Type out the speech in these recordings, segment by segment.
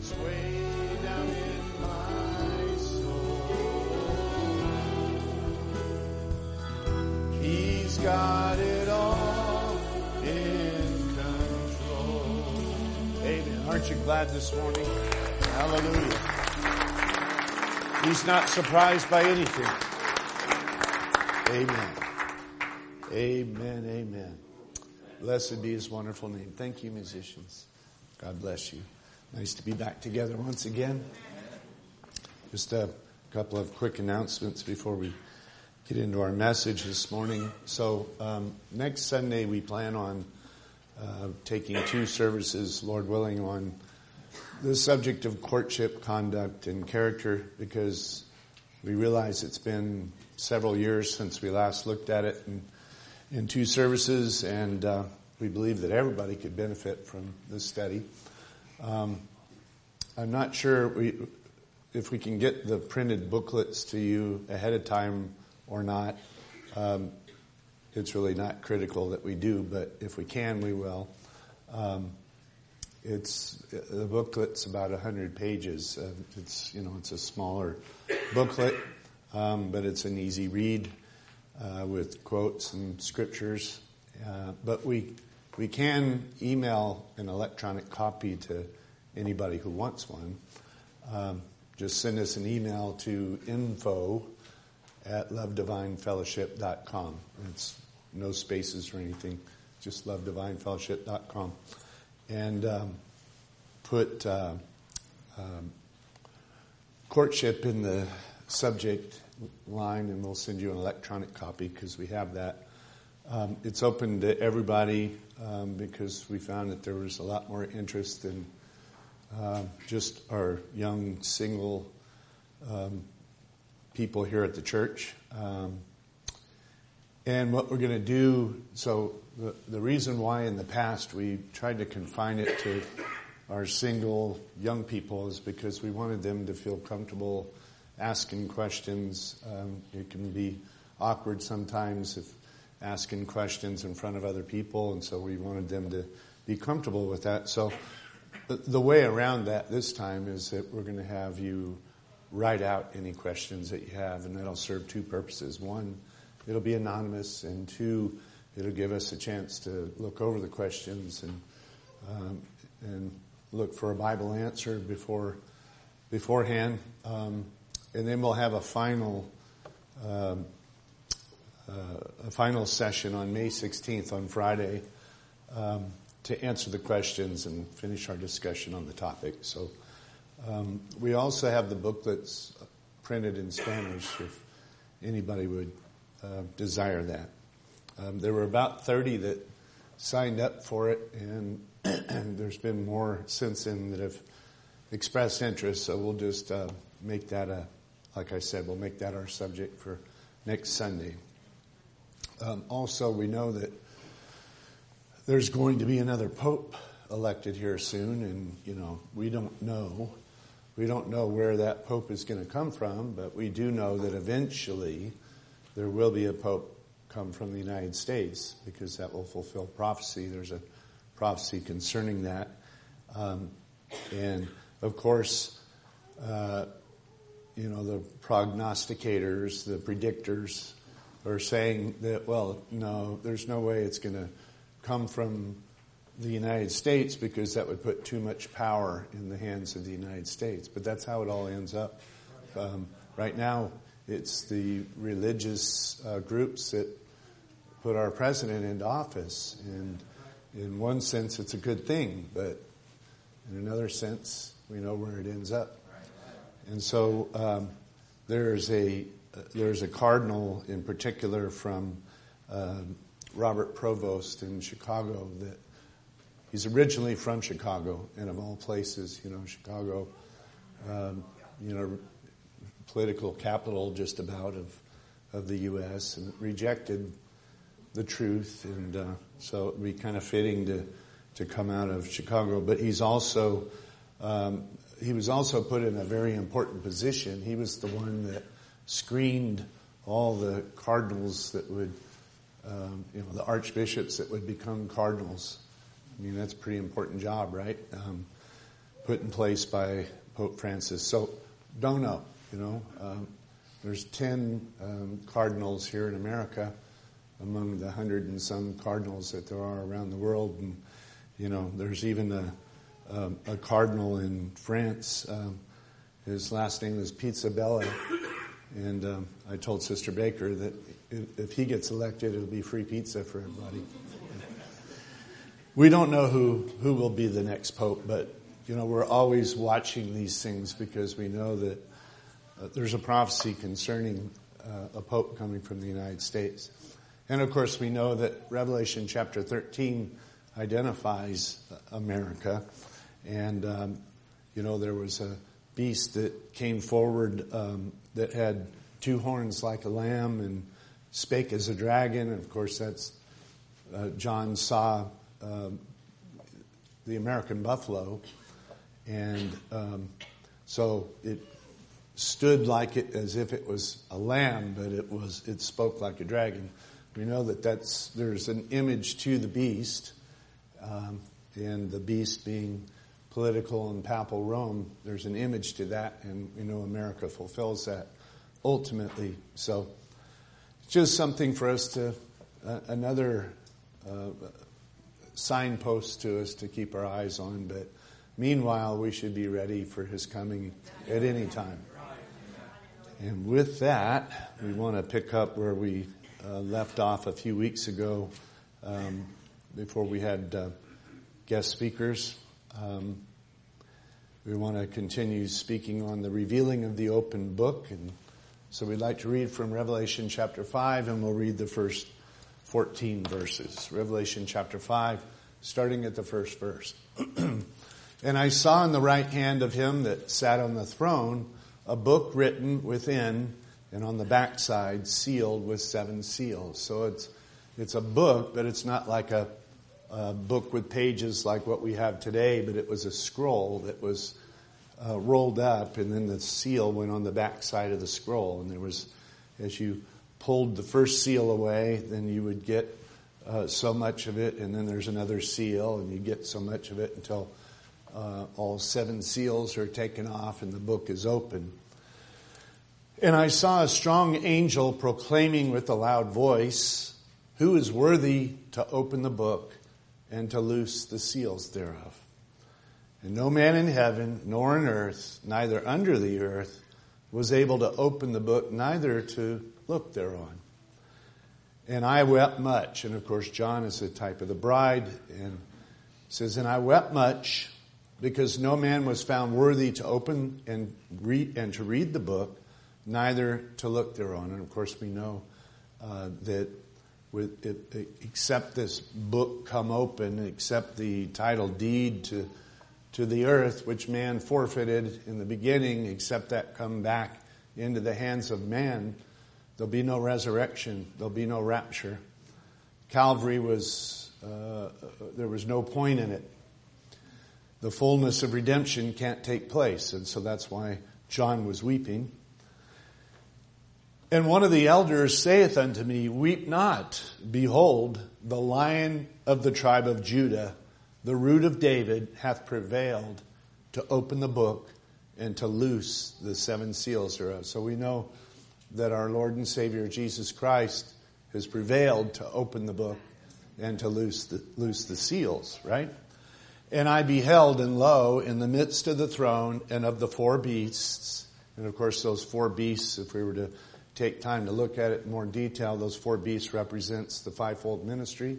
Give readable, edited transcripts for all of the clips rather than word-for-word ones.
way down in my soul. He's got it all in control. Amen. Aren't you glad this morning? Hallelujah. He's not surprised by anything. Amen. Amen. Amen. Blessed be His wonderful name. Thank you, musicians. God bless you. Nice to be back together once again. Just a couple of quick announcements before we get into our message this morning. So next Sunday we plan on taking 2 services, Lord willing, on the subject of courtship, conduct, and character, because we realize it's been several years since we last looked at it in 2 services, and we believe that everybody could benefit from this study. I'm not sure if we can get the printed booklets to you ahead of time or not. It's really not critical that we do, but if we can, we will. The booklet's about 100 pages. It's a smaller booklet, but it's an easy read with quotes and scriptures. But we can email an electronic copy to anybody who wants one. Just send us an email to info@lovedivinefellowship.com. It's no spaces or anything, just lovedivinefellowship.com. And put courtship in the subject line, and we'll send you an electronic copy because we have that. It's open to everybody because we found that there was a lot more interest in just our young single people here at the church. And what we're going to do, so the reason why in the past we tried to confine it to our single young people is because we wanted them to feel comfortable asking questions. It can be awkward sometimes if asking questions in front of other people, and so we wanted them to be comfortable with that. So the way around that this time is that we're going to have you write out any questions that you have, and that'll serve 2 purposes. 1, it'll be anonymous, and 2, it'll give us a chance to look over the questions and look for a Bible answer beforehand, and then we'll have a final session on May 16th on Friday to answer the questions and finish our discussion on the topic. So we also have the booklets printed in Spanish if anybody would desire that. There were about 30 that signed up for it, and there's been more since then that have expressed interest, so we'll just make that like I said, we'll make that our subject for next Sunday. Also, we know that there's going to be another pope elected here soon, and we don't know where that pope is going to come from, but we do know that eventually there will be a pope come from the United States, because that will fulfill prophecy. There's a prophecy concerning that. And of course, the prognosticators, the predictors are saying that, well, no, there's no way it's going to come from the United States because that would put too much power in the hands of the United States. But that's how it all ends up. Right now, it's the religious groups that put our president into office. And in one sense, it's a good thing, but in another sense, we know where it ends up. And so there's a cardinal in particular from Robert Provost in Chicago that he's originally from Chicago, and of all places, Chicago, political capital just about of the U.S., and rejected the truth, and so it would be kind of fitting to come out of Chicago. But he was also put in a very important position. He was the one that screened all the cardinals that would, the archbishops that would become cardinals. I mean, that's a pretty important job, right? put in place by Pope Francis. So, don't know, there's 10 cardinals here in America among the 100 and some cardinals that there are around the world. And, there's even a cardinal in France. His last name is Pizzabella. And I told Sister Baker that if he gets elected, it'll be free pizza for everybody. We don't know who will be the next pope, but, we're always watching these things because we know that there's a prophecy concerning a pope coming from the United States. And, of course, we know that Revelation chapter 13 identifies America. And, there was a beast that came forward that had 2 horns like a lamb and spake as a dragon. And, of course, that's John saw the American buffalo. And so it stood like it as if it was a lamb, but it spoke like a dragon. We know that there's an image to the beast, and the beast being political and papal Rome, there's an image to that, and we know America fulfills that ultimately. So it's just something for us to, another signpost to us to keep our eyes on, but meanwhile, we should be ready for his coming at any time. And with that, we want to pick up where we left off a few weeks ago before we had guest speakers. We want to continue speaking on the revealing of the open book. And so we'd like to read from Revelation chapter 5, and we'll read the first 14 verses. Revelation chapter 5, starting at the first verse. And I saw in the right hand of him that sat on the throne a book written within and on the backside sealed with 7 seals. So it's a book, but it's not like a book with pages like what we have today, but it was a scroll that was rolled up, and then the seal went on the backside of the scroll. And there was, as you pulled the first seal away, then you would get so much of it, and then there's another seal, and you get so much of it until all 7 seals are taken off and the book is open. And I saw a strong angel proclaiming with a loud voice, "Who is worthy to open the book and to loose the seals thereof?" And no man in heaven, nor on earth, neither under the earth, was able to open the book, neither to look thereon. And I wept much. And of course, John is a type of the bride. And it says, and I wept much, because no man was found worthy to open and to read the book, neither to look thereon. And of course, we know that except this book come open, except the title deed to the earth, which man forfeited in the beginning, except that come back into the hands of man, there'll be no resurrection. There'll be no rapture. Calvary was, there was no point in it. The fullness of redemption can't take place. And so that's why John was weeping. And one of the elders saith unto me, Weep not. Behold, the Lion of the tribe of Judah, the Root of David, hath prevailed to open the book and to loose the 7 seals thereof. So we know that our Lord and Savior Jesus Christ has prevailed to open the book and to loose the seals, right? And I beheld, and lo, in the midst of the throne and of the 4 beasts, and of course those 4 beasts, if we were to take time to look at it in more detail, those 4 beasts represents the fivefold ministry.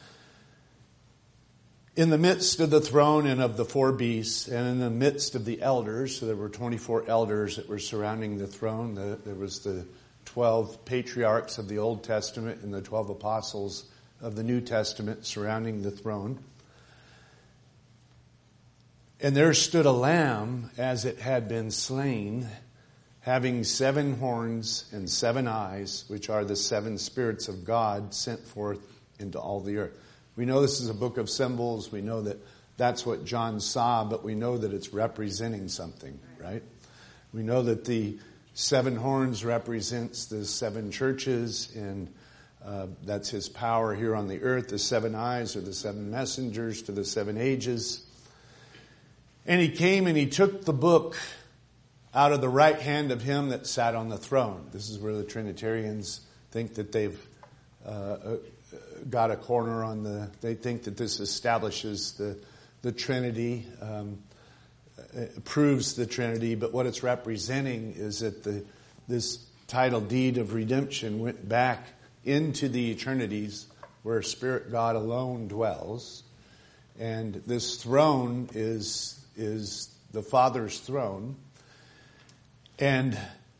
In the midst of the throne and of the 4 beasts, and in the midst of the elders, so there were 24 elders that were surrounding the throne. There was the 12 patriarchs of the Old Testament and the 12 apostles of the New Testament surrounding the throne. And there stood a lamb as it had been slain, having 7 horns and 7 eyes, which are the 7 spirits of God sent forth into all the earth. We know this is a book of symbols. We know that that's what John saw, but we know that it's representing something, right? We know that the 7 horns represents the 7 churches, and that's his power here on the earth. The 7 eyes are the 7 messengers to the 7 ages. And he came and he took the book out of the right hand of him that sat on the throne. This is where the Trinitarians think that they've got a corner on they think that this establishes the Trinity, proves the Trinity, but what it's representing is that this title deed of redemption went back into the eternities where Spirit God alone dwells. And this throne is the Father's throne. And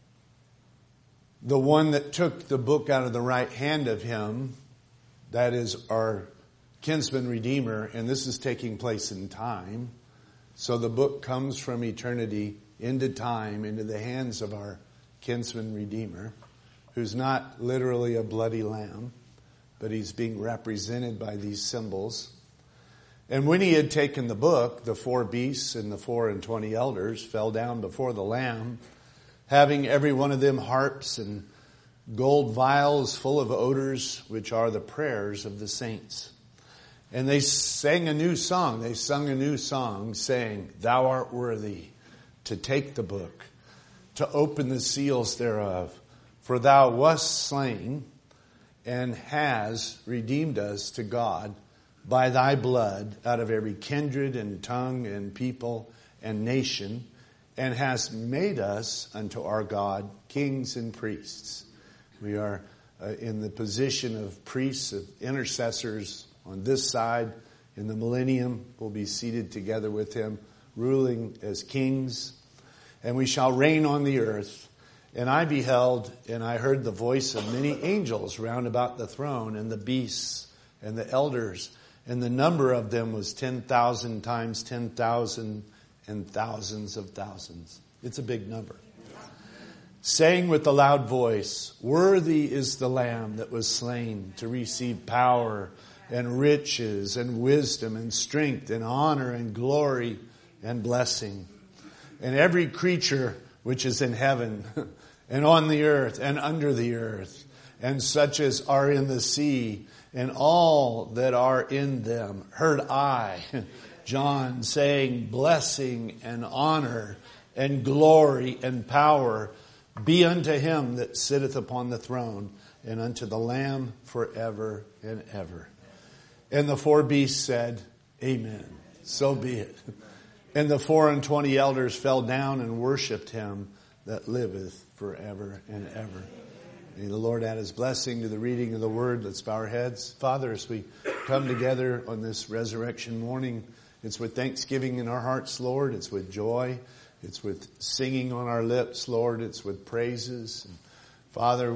the one that took the book out of the right hand of him, that is our kinsman redeemer, and this is taking place in time. So the book comes from eternity into time, into the hands of our kinsman redeemer, who's not literally a bloody lamb, but he's being represented by these symbols. And when he had taken the book, the 4 beasts and the 24 elders fell down before the Lamb, having every one of them harps and gold vials full of odors, which are the prayers of the saints. And they sang a new song. They sung a new song saying, "Thou art worthy to take the book, to open the seals thereof. For thou wast slain and has redeemed us to God by thy blood out of every kindred and tongue and people and nation, and hast made us unto our God kings and priests." We are in the position of priests, of intercessors on this side. In the millennium, we'll be seated together with him, ruling as kings. And we shall reign on the earth. And I beheld, and I heard the voice of many angels round about the throne, and the beasts, and the elders. And the number of them was 10,000 times 10,000 and thousands of thousands. It's a big number. Saying with a loud voice, "Worthy is the Lamb that was slain to receive power and riches and wisdom and strength and honor and glory and blessing." And every creature which is in heaven and on the earth and under the earth, and such as are in the sea, and all that are in them, heard I, John, saying, "Blessing and honor and glory and power be unto him that sitteth upon the throne, and unto the Lamb forever and ever." And the 4 beasts said, "Amen. So be it." And the 24 elders fell down and worshipped him that liveth forever and ever. May the Lord add his blessing to the reading of the word. Let's bow our heads. Father, as we come together on this resurrection morning, it's with thanksgiving in our hearts, Lord. It's with joy. It's with singing on our lips, Lord. It's with praises. And Father,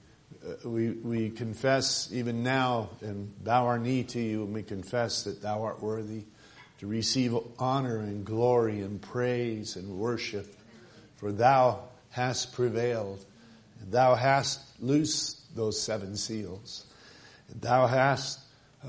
we confess even now and bow our knee to you, and we confess that thou art worthy to receive honor and glory and praise and worship. For thou hast prevailed. And thou hast loosed those 7 seals. And thou hast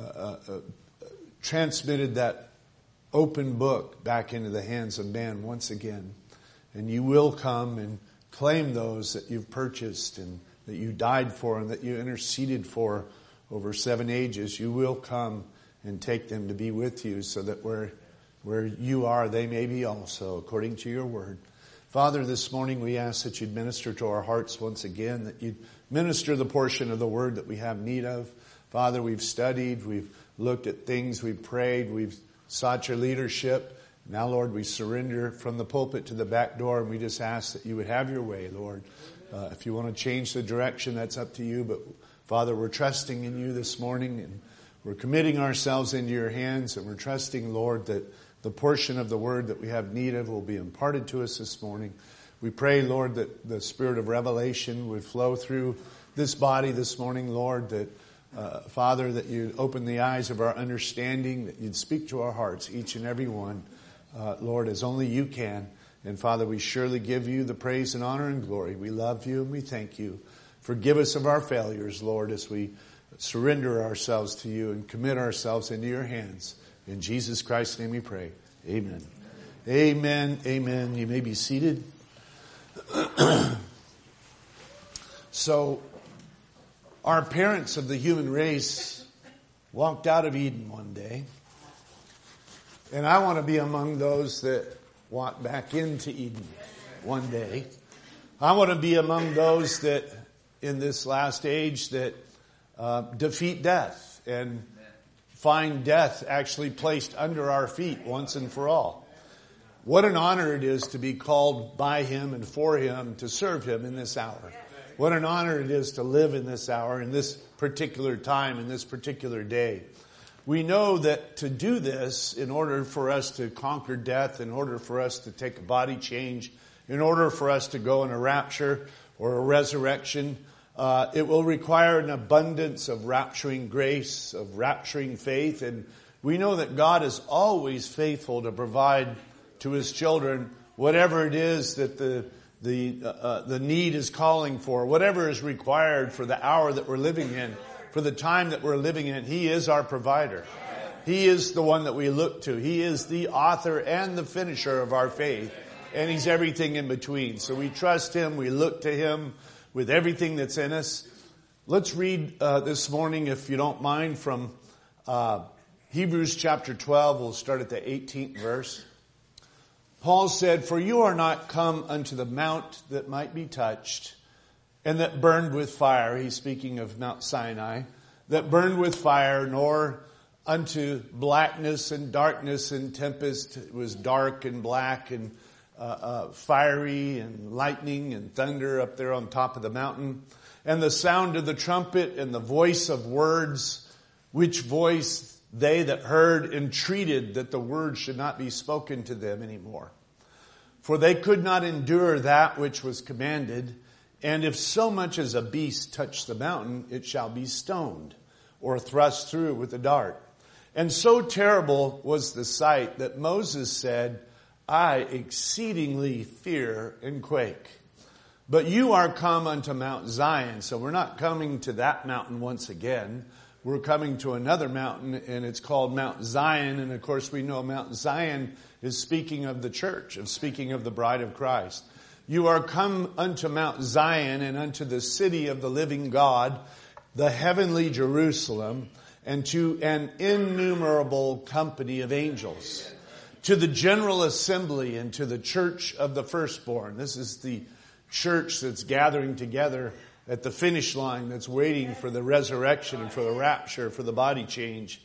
transmitted that open book back into the hands of man once again. And you will come and claim those that you've purchased and that you died for and that you interceded for over 7 ages. You will come and take them to be with you, so that where you are, they may be also, according to your word. Father, this morning we ask that you'd minister to our hearts once again, that you'd minister the portion of the word that we have need of. Father, we've studied, we've looked at things, we've prayed, we've sought your leadership. Now, Lord, we surrender from the pulpit to the back door, and we just ask that you would have your way, Lord. If you want to change the direction, that's up to you. But, Father, we're trusting in you this morning, and we're committing ourselves into your hands, and we're trusting, Lord, that the portion of the word that we have need of will be imparted to us this morning. We pray, Lord, that the spirit of revelation would flow through this body this morning, Lord, that, Father, that you'd open the eyes of our understanding, that you'd speak to our hearts, each and every one, Lord, as only you can. And, Father, we surely give you the praise and honor and glory. We love you and we thank you. Forgive us of our failures, Lord, as we surrender ourselves to you and commit ourselves into your hands. In Jesus Christ's name we pray. Amen. Amen. Amen. You may be seated. So, our parents of the human race walked out of Eden one day. And I want to be among those that walk back into Eden one day. I want to be among those that in this last age that defeat death and find death actually placed under our feet once and for all. What an honor it is to be called by Him and for Him to serve Him in this hour. What an honor it is to live in this hour, in this particular time, in this particular day. We know that to do this, in order for us to conquer death, in order for us to take a body change, in order for us to go in a rapture or a resurrection, it will require an abundance of rapturing grace, of rapturing faith. And we know that God is always faithful to provide to His children whatever it is that the need is calling for, whatever is required for the hour that we're living in, for the time that we're living in. He is our provider. He is the one that we look to. He is the author and the finisher of our faith. And He's everything in between. So we trust Him. We look to Him with everything that's in us. Let's read this morning, if you don't mind, from Hebrews chapter 12. We'll start at the 18th verse. Paul said, "For you are not come unto the mount that might be touched, and that burned with fire." He's speaking of Mount Sinai. "That burned with fire, nor unto blackness and darkness and tempest." It was dark and black and fiery and lightning and thunder up there on top of the mountain. "And the sound of the trumpet and the voice of words, which voice they that heard entreated that the word should not be spoken to them anymore. For they could not endure that which was commanded. And if so much as a beast touch the mountain, it shall be stoned or thrust through with a dart. And so terrible was the sight that Moses said, I exceedingly fear and quake. But you are come unto Mount Zion." So we're not coming to that mountain once again. We're coming to another mountain, and it's called Mount Zion. And of course we know Mount Zion is speaking of the church, of speaking of the bride of Christ. "You are come unto Mount Zion and unto the city of the living God, the heavenly Jerusalem, and to an innumerable company of angels, to the general assembly and to the church of the firstborn." This is the church that's gathering together at the finish line, that's waiting for the resurrection and for the rapture, for the body change.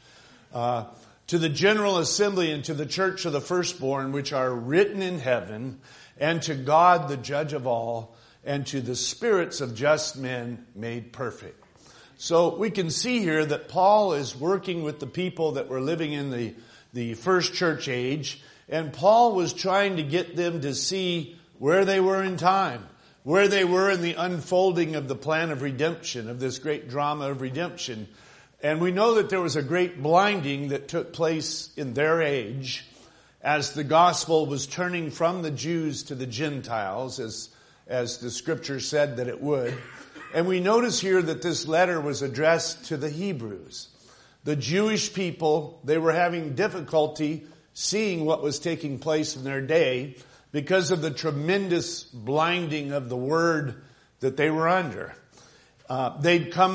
"To the general assembly and to the church of the firstborn, which are written in heaven, and to God the judge of all, and to the spirits of just men made perfect." So we can see here that Paul is working with the people that were living in the first church age, and Paul was trying to get them to see where they were in time, where they were in the unfolding of the plan of redemption, of this great drama of redemption. And we know that there was a great blinding that took place in their age as the gospel was turning from the Jews to the Gentiles, as the scripture said that it would. And we notice here that this letter was addressed to the Hebrews. The Jewish people, they were having difficulty seeing what was taking place in their day because of the tremendous blinding of the word that they were under. They'd come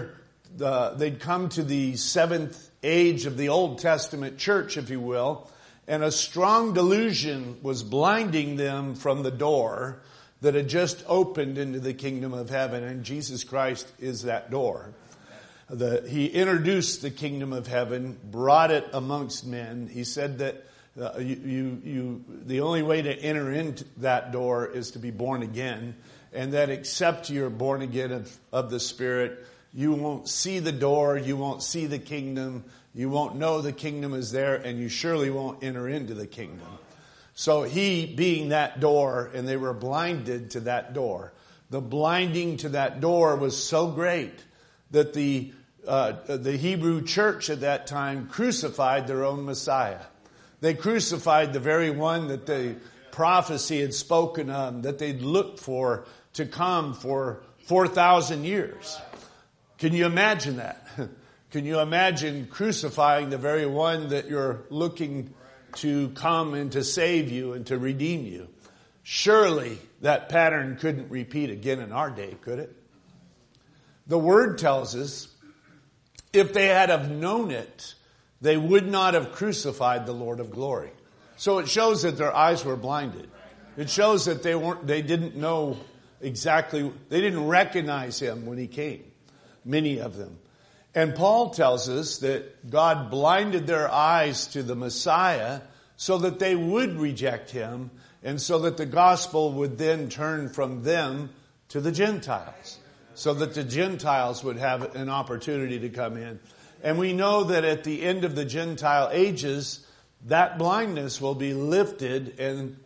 to the seventh age of the Old Testament church, if you will, and a strong delusion was blinding them from the door that had just opened into the kingdom of heaven, and Jesus Christ is that door. He introduced the kingdom of heaven, brought it amongst men. He said that the only way to enter into that door is to be born again, and that except you're born again of the Spirit, you won't see the door, you won't see the kingdom, you won't know the kingdom is there, and you surely won't enter into the kingdom. So he being that door, and they were blinded to that door. The blinding to that door was so great that the Hebrew church at that time crucified their own Messiah. They crucified the very one that the prophecy had spoken of, that they'd looked for to come for 4,000 years. Can you imagine that? Can you imagine crucifying the very one that you're looking to come and to save you and to redeem you? Surely that pattern couldn't repeat again in our day, could it? The Word tells us, if they had have known it, they would not have crucified the Lord of glory. So it shows that their eyes were blinded. It shows that they didn't know exactly, they didn't recognize him when he came. Many of them. And Paul tells us that God blinded their eyes to the Messiah so that they would reject him and so that the gospel would then turn from them to the Gentiles. So that the Gentiles would have an opportunity to come in. And we know that at the end of the Gentile ages, that blindness will be lifted and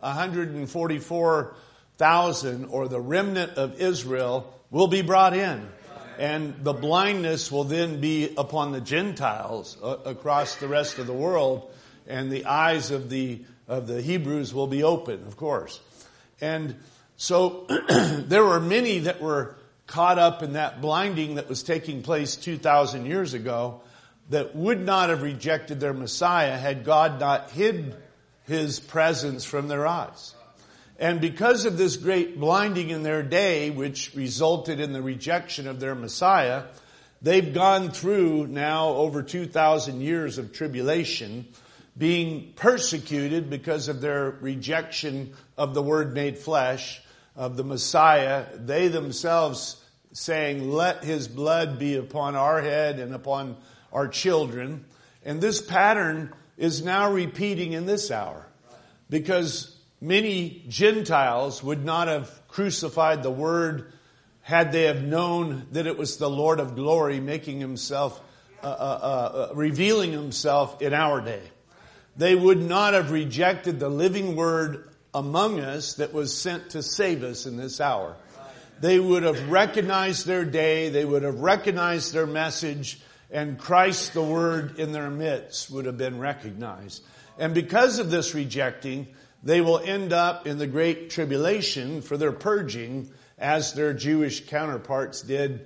144,000 or the remnant of Israel will be brought in. And the blindness will then be upon the Gentiles across the rest of the world. And the eyes of the Hebrews will be open, of course. And so there were many that were caught up in that blinding that was taking place 2,000 years ago that would not have rejected their Messiah had God not hid his presence from their eyes. And because of this great blinding in their day, which resulted in the rejection of their Messiah, they've gone through now over 2,000 years of tribulation, being persecuted because of their rejection of the Word made flesh, of the Messiah. They themselves saying, let his blood be upon our head and upon our children. And this pattern is now repeating in this hour. Because many Gentiles would not have crucified the Word had they have known that it was the Lord of glory making himself, revealing himself in our day. They would not have rejected the living Word among us that was sent to save us in this hour. They would have recognized their day, they would have recognized their message, and Christ the Word in their midst would have been recognized. And because of this rejecting, they will end up in the great tribulation for their purging, as their Jewish counterparts did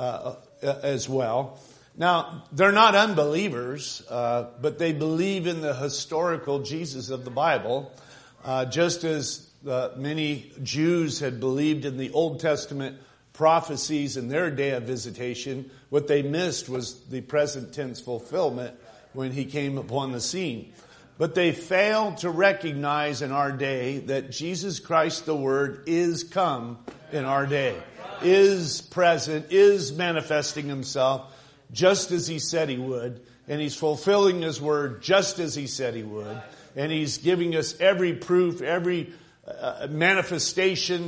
as well. Now, they're not unbelievers, but they believe in the historical Jesus of the Bible, just as many Jews had believed in the Old Testament prophecies in their day of visitation. What they missed was the present tense fulfillment when he came upon the scene. But they failed to recognize in our day that Jesus Christ the Word is come in our day, is present, is manifesting himself just as he said he would, and he's fulfilling his word just as he said he would, and he's giving us every proof, every manifestation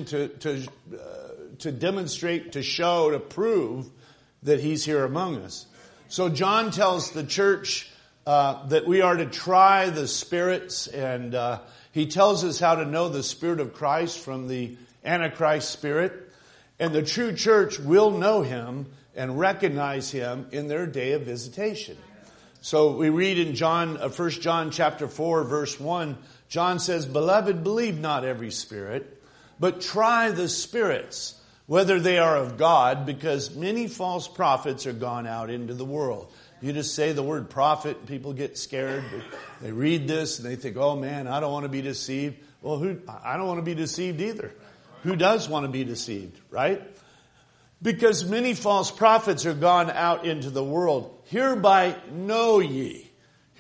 to demonstrate, to show, to prove that he's here among us. So John tells the church that we are to try the spirits, and he tells us how to know the Spirit of Christ from the Antichrist spirit. And the true church will know him and recognize him in their day of visitation. So we read in 1 John chapter 4, verse 1, John says, "Beloved, believe not every spirit, but try the spirits, whether they are of God, because many false prophets are gone out into the world." You just say the word prophet, people get scared. They read this and they think, oh man, I don't want to be deceived. Well, I don't want to be deceived either. Who does want to be deceived, right? Because many false prophets are gone out into the world. Hereby know ye,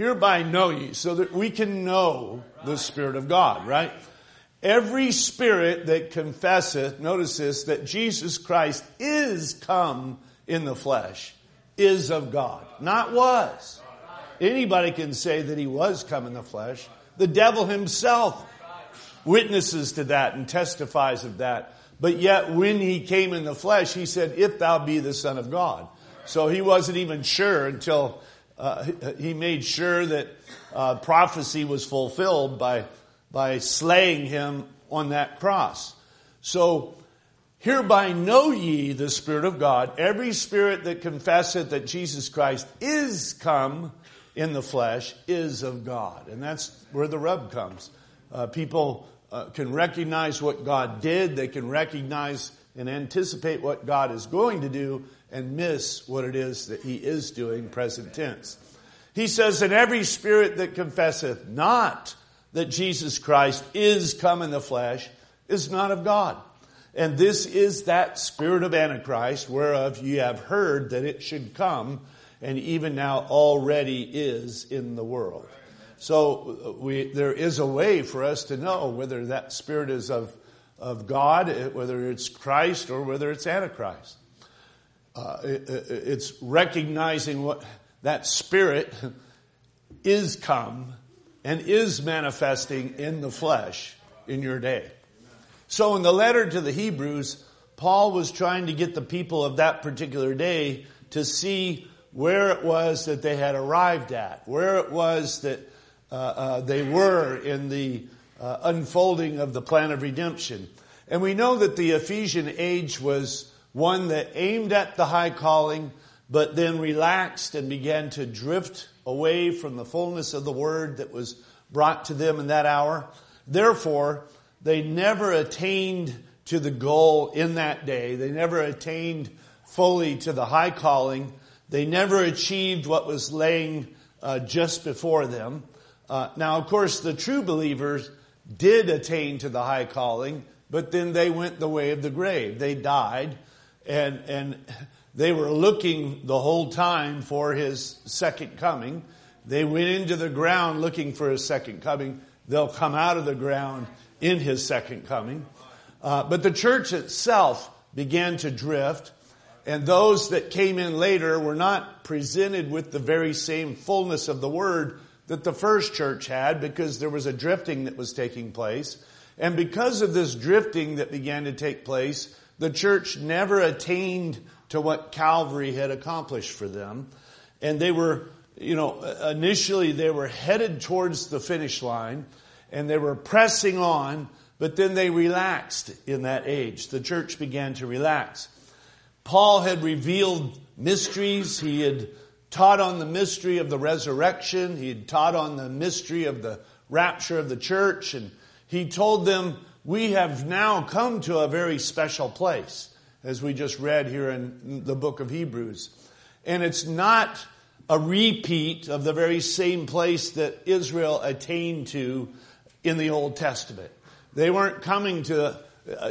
so that we can know the Spirit of God, right? Every spirit that confesseth, notice this, that Jesus Christ is come in the flesh, is of God, not was. Anybody can say that he was come in the flesh. The devil himself witnesses to that and testifies of that. But yet when he came in the flesh, he said, if thou be the Son of God. So he wasn't even sure until he made sure that prophecy was fulfilled by slaying him on that cross. So hereby know ye the Spirit of God. Every spirit that confesseth that Jesus Christ is come in the flesh is of God. And that's where the rub comes. People can recognize what God did. They can recognize and anticipate what God is going to do and miss what it is that he is doing, present tense. He says, and every spirit that confesseth not that Jesus Christ is come in the flesh is not of God. And this is that spirit of Antichrist, whereof ye have heard that it should come. and even now already is in the world. So there is a way for us to know whether that Spirit is of God, whether it's Christ or whether it's Antichrist. It's recognizing what that Spirit is come and is manifesting in the flesh in your day. So in the letter to the Hebrews, Paul was trying to get the people of that particular day to see where it was that they had arrived at, where it was that they were in the unfolding of the plan of redemption. And we know that the Ephesian age was one that aimed at the high calling, but then relaxed and began to drift away from the fullness of the word that was brought to them in that hour. Therefore, they never attained to the goal in that day. They never attained fully to the high calling. They never achieved what was laying just before them. Now, of course, the true believers did attain to the high calling, but then they went the way of the grave. They died, and they were looking the whole time for his second coming. They went into the ground looking for his second coming. They'll come out of the ground in his second coming. But the church itself began to drift, and those that came in later were not presented with the very same fullness of the word that the first church had, because there was a drifting that was taking place. And because of this drifting that began to take place, the church never attained to what Calvary had accomplished for them. And they were, initially they were headed towards the finish line, and they were pressing on, but then they relaxed in that age. The church began to relax. Paul had revealed mysteries. He had taught on the mystery of the resurrection. He had taught on the mystery of the rapture of the church. And he told them, we have now come to a very special place, as we just read here in the book of Hebrews. And it's not a repeat of the very same place that Israel attained to in the Old Testament. They weren't coming to,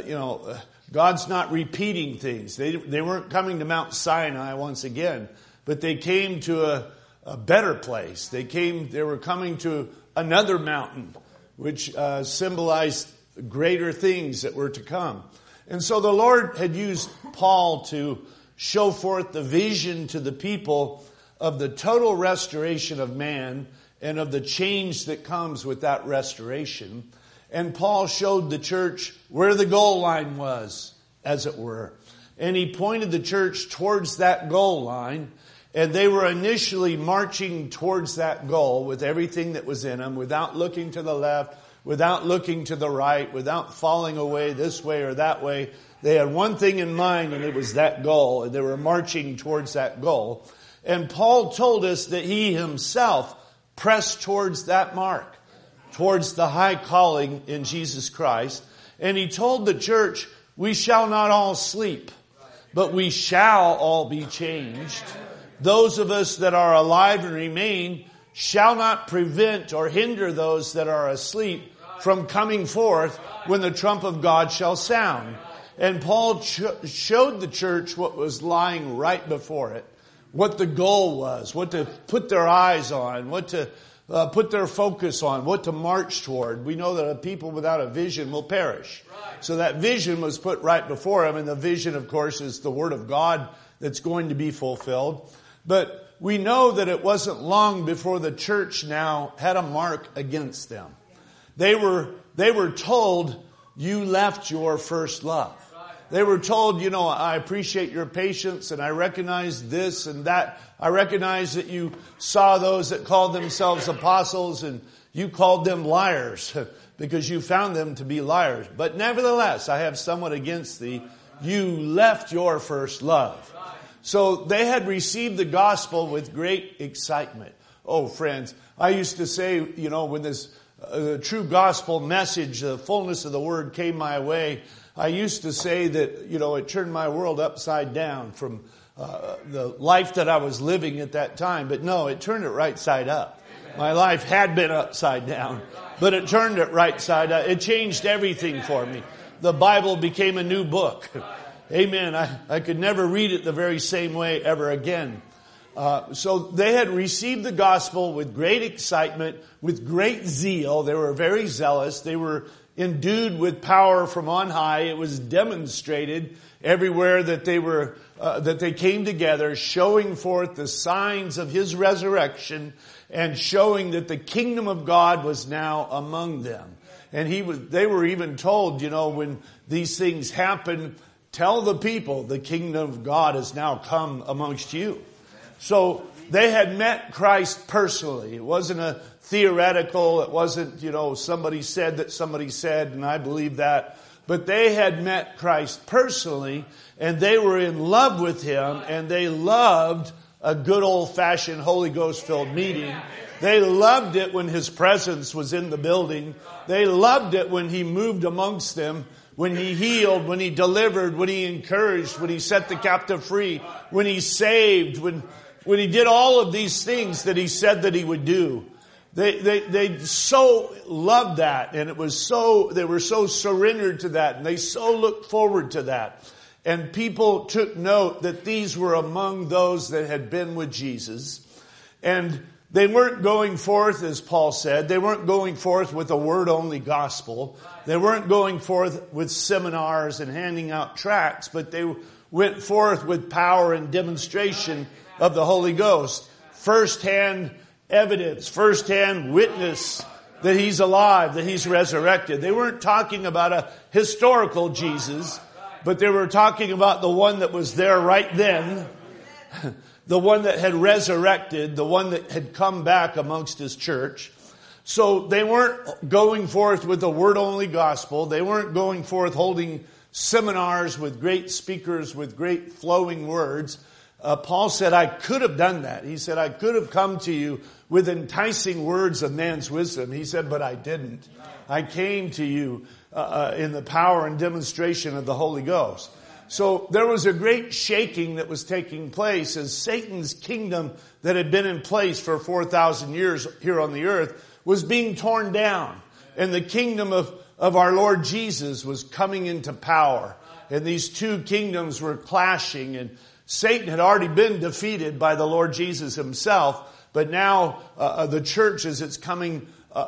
God's not repeating things. They weren't coming to Mount Sinai once again, but they came to a better place. They were coming to another mountain, which symbolized greater things that were to come. And so the Lord had used Paul to show forth the vision to the people of the total restoration of man and of the change that comes with that restoration. And Paul showed the church where the goal line was, as it were. And he pointed the church towards that goal line. And they were initially marching towards that goal with everything that was in them, without looking to the left, without looking to the right, without falling away this way or that way. They had one thing in mind, and it was that goal. And they were marching towards that goal. And Paul told us that he himself pressed towards that mark, towards the high calling in Jesus Christ. And he told the church, we shall not all sleep, but we shall all be changed. Those of us that are alive and remain shall not prevent or hinder those that are asleep from coming forth when the trump of God shall sound. And Paul showed the church what was lying right before it, what the goal was, what to put their eyes on, what to put their focus on, what to march toward. We know that a people without a vision will perish. So that vision was put right before them, and the vision, of course, is the Word of God that's going to be fulfilled. But we know that it wasn't long before the church now had a mark against them. They were told, you left your first love. They were told, I appreciate your patience, and I recognize this and that. I recognize that you saw those that called themselves apostles, and you called them liars because you found them to be liars. But nevertheless, I have somewhat against thee. You left your first love. So they had received the gospel with great excitement. Oh, friends, I used to say, when this true gospel message, the fullness of the word came my way, I used to say that, it turned my world upside down from the life that I was living at that time. But no, it turned it right side up. My life had been upside down, but it turned it right side up. It changed everything for me. The Bible became a new book. Amen. I could never read it the very same way ever again. So they had received the gospel with great excitement, with great zeal. They were very zealous. They were endued with power from on high. It was demonstrated everywhere that they came together, showing forth the signs of His resurrection and showing that the kingdom of God was now among them. And they were even told, when these things happen, tell the people the kingdom of God has now come amongst you. So they had met Christ personally. It wasn't a theoretical, it wasn't, somebody said that somebody said, and I believe that. But they had met Christ personally, and they were in love with Him, and they loved a good old-fashioned Holy Ghost-filled meeting. They loved it when His presence was in the building. They loved it when He moved amongst them, when He healed, when He delivered, when He encouraged, when He set the captive free, when He saved, when He did all of these things that He said that He would do. They so loved that, and they were so surrendered to that, and they so looked forward to that. And people took note that these were among those that had been with Jesus. And they weren't going forth, as Paul said, they weren't going forth with a word-only gospel. They weren't going forth with seminars and handing out tracts, but they went forth with power and demonstration of the Holy Ghost. First-hand evidence, first-hand witness that He's alive, that He's resurrected. They weren't talking about a historical Jesus, but they were talking about the one that was there right then, the one that had resurrected, the one that had come back amongst His church. So they weren't going forth with a word-only gospel. They weren't going forth holding seminars with great speakers, with great flowing words. Paul said, I could have done that. He said, I could have come to you with enticing words of man's wisdom. He said, but I didn't. I came to you in the power and demonstration of the Holy Ghost. So there was a great shaking that was taking place as Satan's kingdom that had been in place for 4,000 years here on the earth was being torn down. And the kingdom of our Lord Jesus was coming into power. And these two kingdoms were clashing, and Satan had already been defeated by the Lord Jesus Himself. But now the church, as it's coming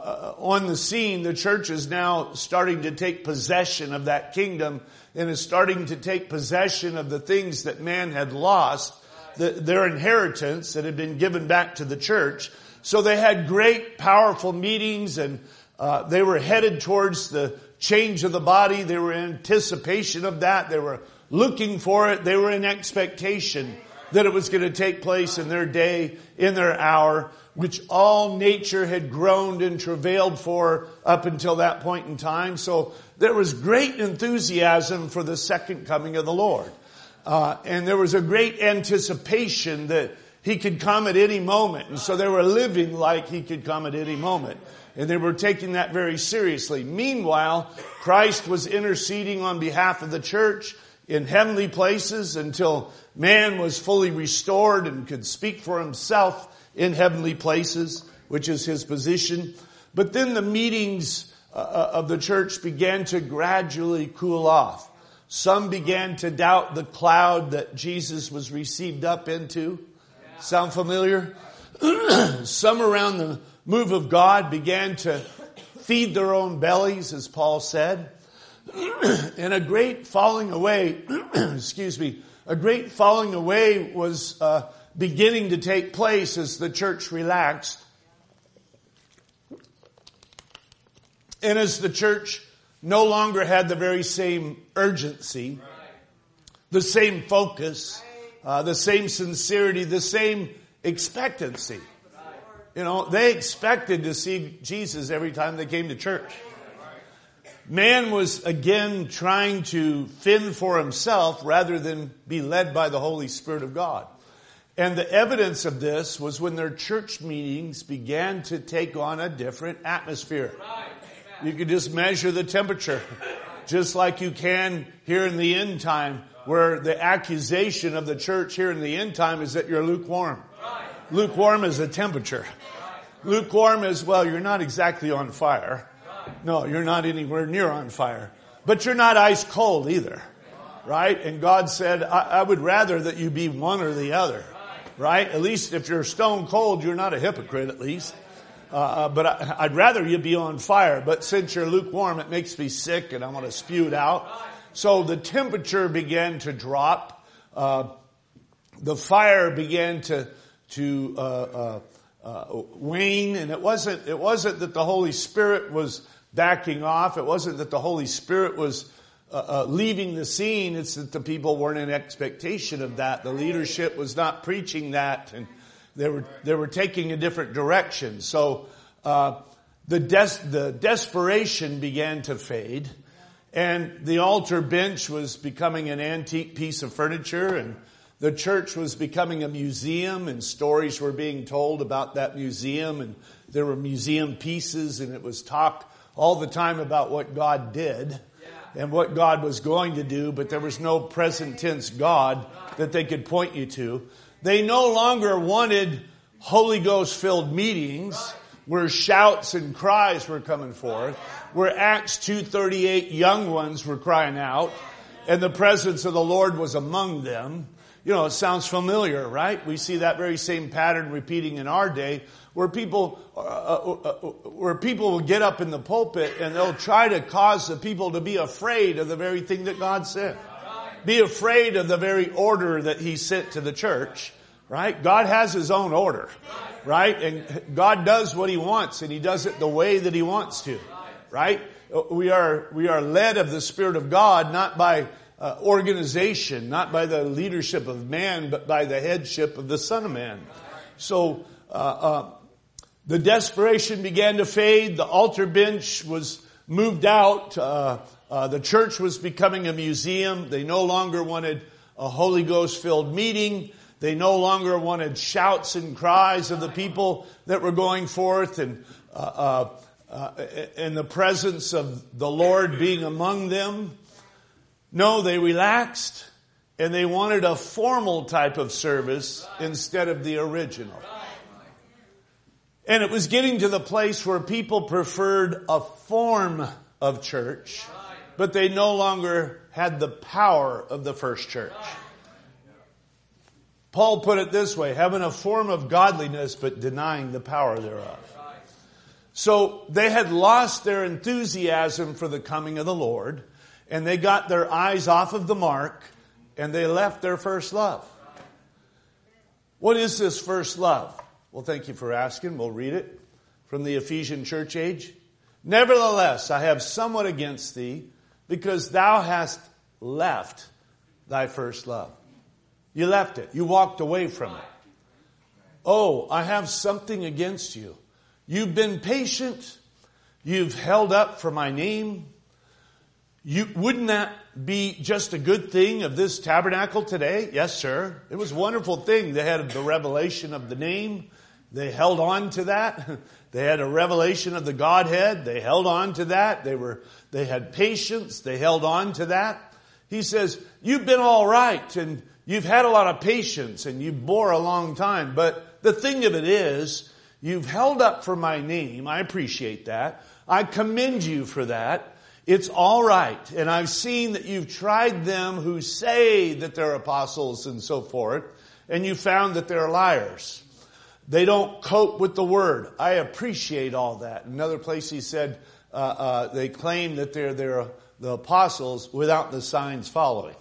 on the scene, the church is now starting to take possession of that kingdom and is starting to take possession of the things that man had lost, their inheritance that had been given back to the church. So they had great, powerful meetings, and they were headed towards the change of the body. They were in anticipation of that. They were looking for it. They were in expectation that it was going to take place in their day, in their hour, which all nature had groaned and travailed for up until that point in time. So there was great enthusiasm for the second coming of the Lord. And there was a great anticipation that He could come at any moment. And so they were living like He could come at any moment. And they were taking that very seriously. Meanwhile, Christ was interceding on behalf of the church in heavenly places until man was fully restored and could speak for himself in heavenly places, which is His position. But then the meetings of the church began to gradually cool off. Some began to doubt the cloud that Jesus was received up into. Sound familiar? Some around the move of God began to feed their own bellies, as Paul said. And a great falling away, a great falling away was beginning to take place as the church relaxed. And as the church no longer had the very same urgency, the same focus, the same sincerity, the same expectancy. They expected to see Jesus every time they came to church. Man was again trying to fend for himself rather than be led by the Holy Spirit of God. And the evidence of this was when their church meetings began to take on a different atmosphere. You could just measure the temperature, just like you can here in the end time, where the accusation of the church here in the end time is that you're lukewarm. Lukewarm is a temperature. Lukewarm is, well, you're not exactly on fire. No, you're not anywhere near on fire. But you're not ice cold either. Right? And God said, I would rather that you be one or the other. right? At least if you're stone cold, you're not a hypocrite at least. But I'd rather you be on fire. But since you're lukewarm, it makes me sick and I want to spew it out. So the temperature began to drop. The fire began to wane, and it wasn't that the Holy Spirit was backing off. It wasn't that the Holy Spirit was leaving the scene. It's that the people weren't in expectation of that. The leadership was not preaching that, and they were taking a different direction. So the desperation began to fade, and the altar bench was becoming an antique piece of furniture, and the church was becoming a museum, and stories were being told about that museum, and there were museum pieces, and it was talked all the time about what God did and what God was going to do, but there was no present tense God that they could point you to. They no longer wanted Holy Ghost filled meetings where shouts and cries were coming forth, where Acts 2:38 young ones were crying out, and the presence of the Lord was among them. You know, it sounds familiar, right? We see that very same pattern repeating in our day, where people will get up in the pulpit and they'll try to cause the people to be afraid of the very thing that God said. Be afraid of the very order that He sent to the church, right? God has His own order, right? And God does what He wants, and He does it the way that He wants to, right? We are led of the Spirit of God, not by organization, not by the leadership of man, but by the headship of the Son of Man. So the desperation began to fade. The altar bench was moved out. The church was becoming a museum. They no longer wanted a Holy Ghost filled meeting. They no longer wanted shouts and cries of the people that were going forth, and the presence of the Lord being among them. No, they relaxed, and they wanted a formal type of service instead of the original. And it was getting to the place where people preferred a form of church, but they no longer had the power of the first church. Paul put it this way: having a form of godliness, but denying the power thereof. So they had lost their enthusiasm for the coming of the Lord, and they got their eyes off of the mark, and they left their first love. What is this first love? Well, thank you for asking. We'll read it from the Ephesian church age. Nevertheless, I have somewhat against thee, because thou hast left thy first love. You left it. You walked away from it. Oh, I have something against you. You've been patient. You've held up for my name. Wouldn't that be just a good thing of this tabernacle today? Yes, sir. It was a wonderful thing. They had the revelation of the name. They held on to that. They had a revelation of the Godhead. They held on to that. They had patience. They held on to that. He says, you've been all right, and you've had a lot of patience, and you bore a long time. But the thing of it is, you've held up for my name. I appreciate that. I commend you for that. It's all right. And I've seen that you've tried them who say that they're apostles and so forth, and you found that they're liars. They don't cope with the word. I appreciate all that. Another place he said they claim that they're the apostles without the signs following.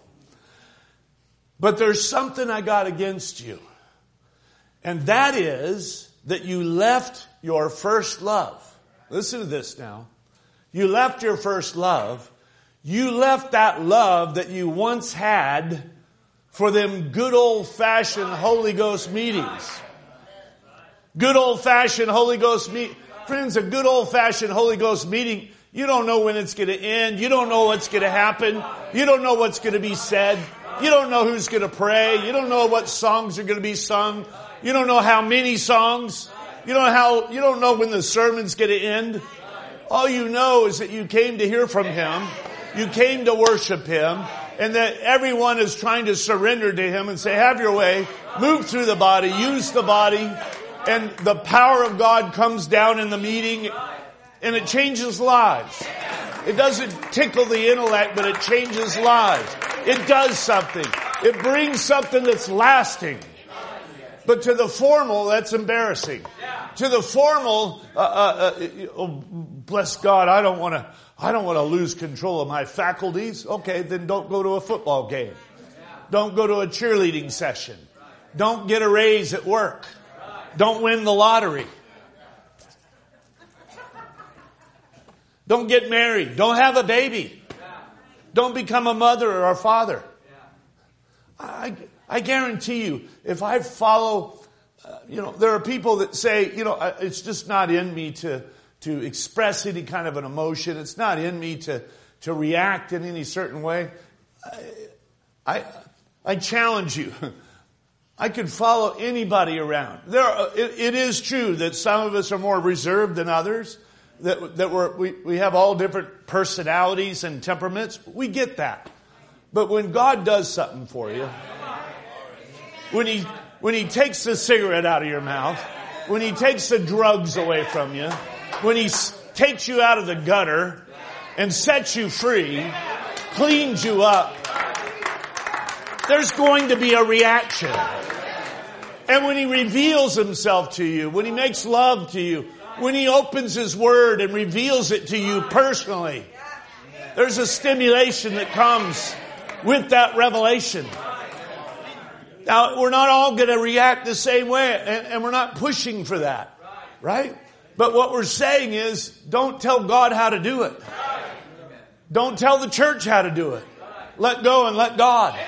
But there's something I got against you. And that is that you left your first love. Listen to this now. You left your first love. You left that love that you once had for them good old-fashioned Holy Ghost meetings. Good old-fashioned Holy Ghost meeting. Friends, a good old-fashioned Holy Ghost meeting, you don't know when it's going to end. You don't know what's going to happen. You don't know what's going to be said. You don't know who's going to pray. You don't know what songs are going to be sung. You don't know how many songs. You don't know when the sermon's going to end. All you know is that you came to hear from Him. You came to worship Him. And that everyone is trying to surrender to Him and say, have your way. Move through the body. Use the body. And the power of God comes down in the meeting. And it changes lives. It doesn't tickle the intellect, but it changes lives. It does something. It brings something that's lasting. But to the formal, that's embarrassing. To the formal, bless God, I don't want to lose control of my faculties. Okay, then don't go to a football game. Don't go to a cheerleading session. Don't get a raise at work. Don't win the lottery. Don't get married. Don't have a baby. Don't become a mother or a father. I guarantee you, if I follow, there are people that say, it's just not in me to express any kind of an emotion. It's not in me to react in any certain way. I challenge you. I could follow anybody around. It is true that some of us are more reserved than others. That we have all different personalities and temperaments. We get that. But when God does something for you, when He takes the cigarette out of your mouth, when He takes the drugs away from you, when He takes you out of the gutter and sets you free, cleans you up, there's going to be a reaction. And when He reveals Himself to you, when He makes love to you, when He opens His Word and reveals it to you personally, there's a stimulation that comes with that revelation. Now, we're not all going to react the same way, and we're not pushing for that, right? But what we're saying is, don't tell God how to do it. Don't tell the church how to do it. Let go and let God.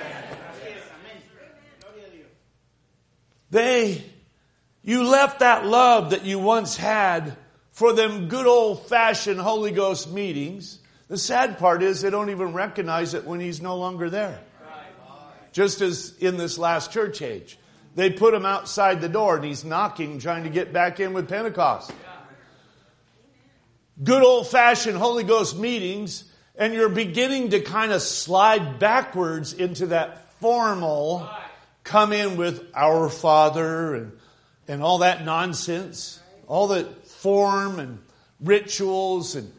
You left that love that you once had for them good old-fashioned Holy Ghost meetings. The sad part is they don't even recognize it when He's no longer there. Just as in this last church age. They put Him outside the door and He's knocking, trying to get back in with Pentecost. Good old-fashioned Holy Ghost meetings, and you're beginning to kind of slide backwards into that formal, come in with our Father and all that nonsense, all the form and rituals and,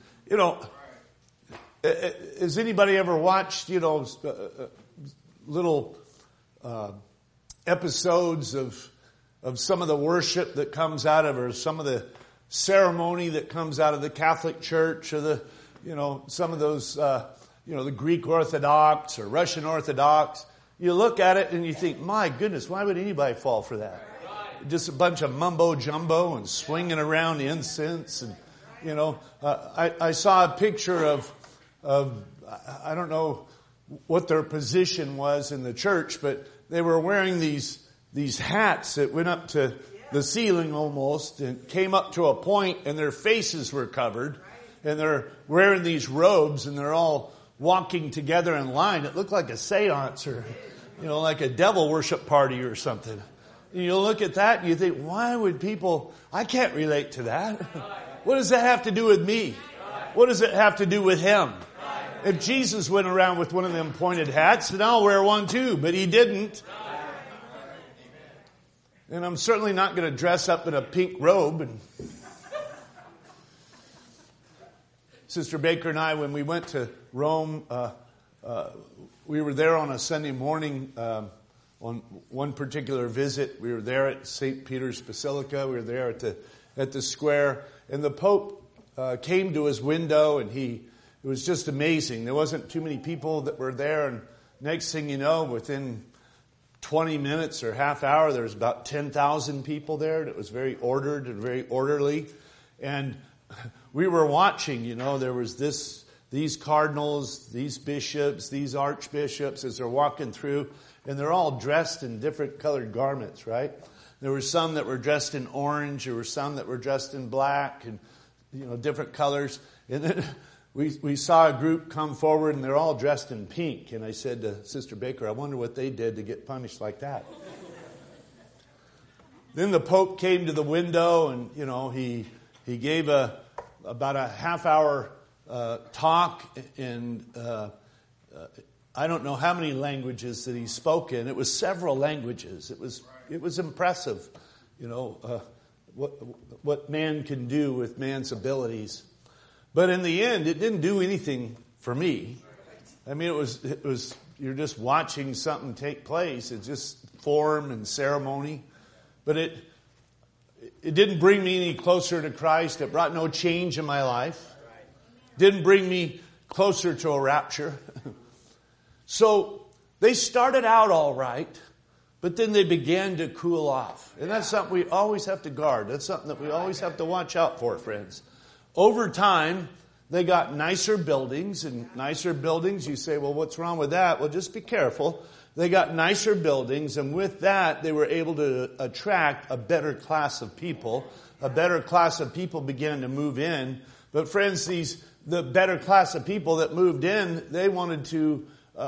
has anybody ever watched, little episodes of some of the worship that comes out of, or some of the ceremony that comes out of the Catholic Church, or the, some of those, the Greek Orthodox or Russian Orthodox? You look at it and you think, my goodness, why would anybody fall for that? Just a bunch of mumbo jumbo and swinging around incense, and I saw a picture of I don't know what their position was in the church, but they were wearing these hats that went up to the ceiling almost and came up to a point, and their faces were covered, and they're wearing these robes, and they're all walking together in line. It looked like a seance, or like a devil worship party or something. And you look at that and you think, why would people, I can't relate to that. What does that have to do with me? What does it have to do with Him? If Jesus went around with one of them pointed hats, then I'll wear one too, but He didn't. And I'm certainly not going to dress up in a pink robe. And Sister Baker and I, when we went to Rome, we were there on a Sunday morning, on one particular visit. We were there at St. Peter's Basilica. We were there at the square, and the Pope came to his window, and it was just amazing. There wasn't too many people that were there, and next thing you know, within 20 minutes or half hour, there was about 10,000 people there, and it was very ordered and very orderly. And we were watching, there was these cardinals, these bishops, these archbishops as they're walking through, and they're all dressed in different colored garments, right? There were some that were dressed in orange, there were some that were dressed in black, and different colors. And then we saw a group come forward, and they're all dressed in pink. And I said to Sister Baker, I wonder what they did to get punished like that. Then the Pope came to the window, and he gave about a half hour talk, and I don't know how many languages that he spoke in. It was several languages. It was impressive, what man can do with man's abilities. But in the end, it didn't do anything for me. I mean, it was you're just watching something take place. It's just form and ceremony. but it didn't bring me any closer to Christ. It brought no change in my life. Didn't bring me closer to a rapture. So they started out all right, but then they began to cool off. And that's something we always have to guard. That's something that we always have to watch out for, friends. Over time, they got nicer buildings, and nicer buildings, you say, well, what's wrong with that? Well, just be careful. They got nicer buildings, and with that, they were able to attract a better class of people. A better class of people began to move in. But friends, the better class of people that moved in, they wanted to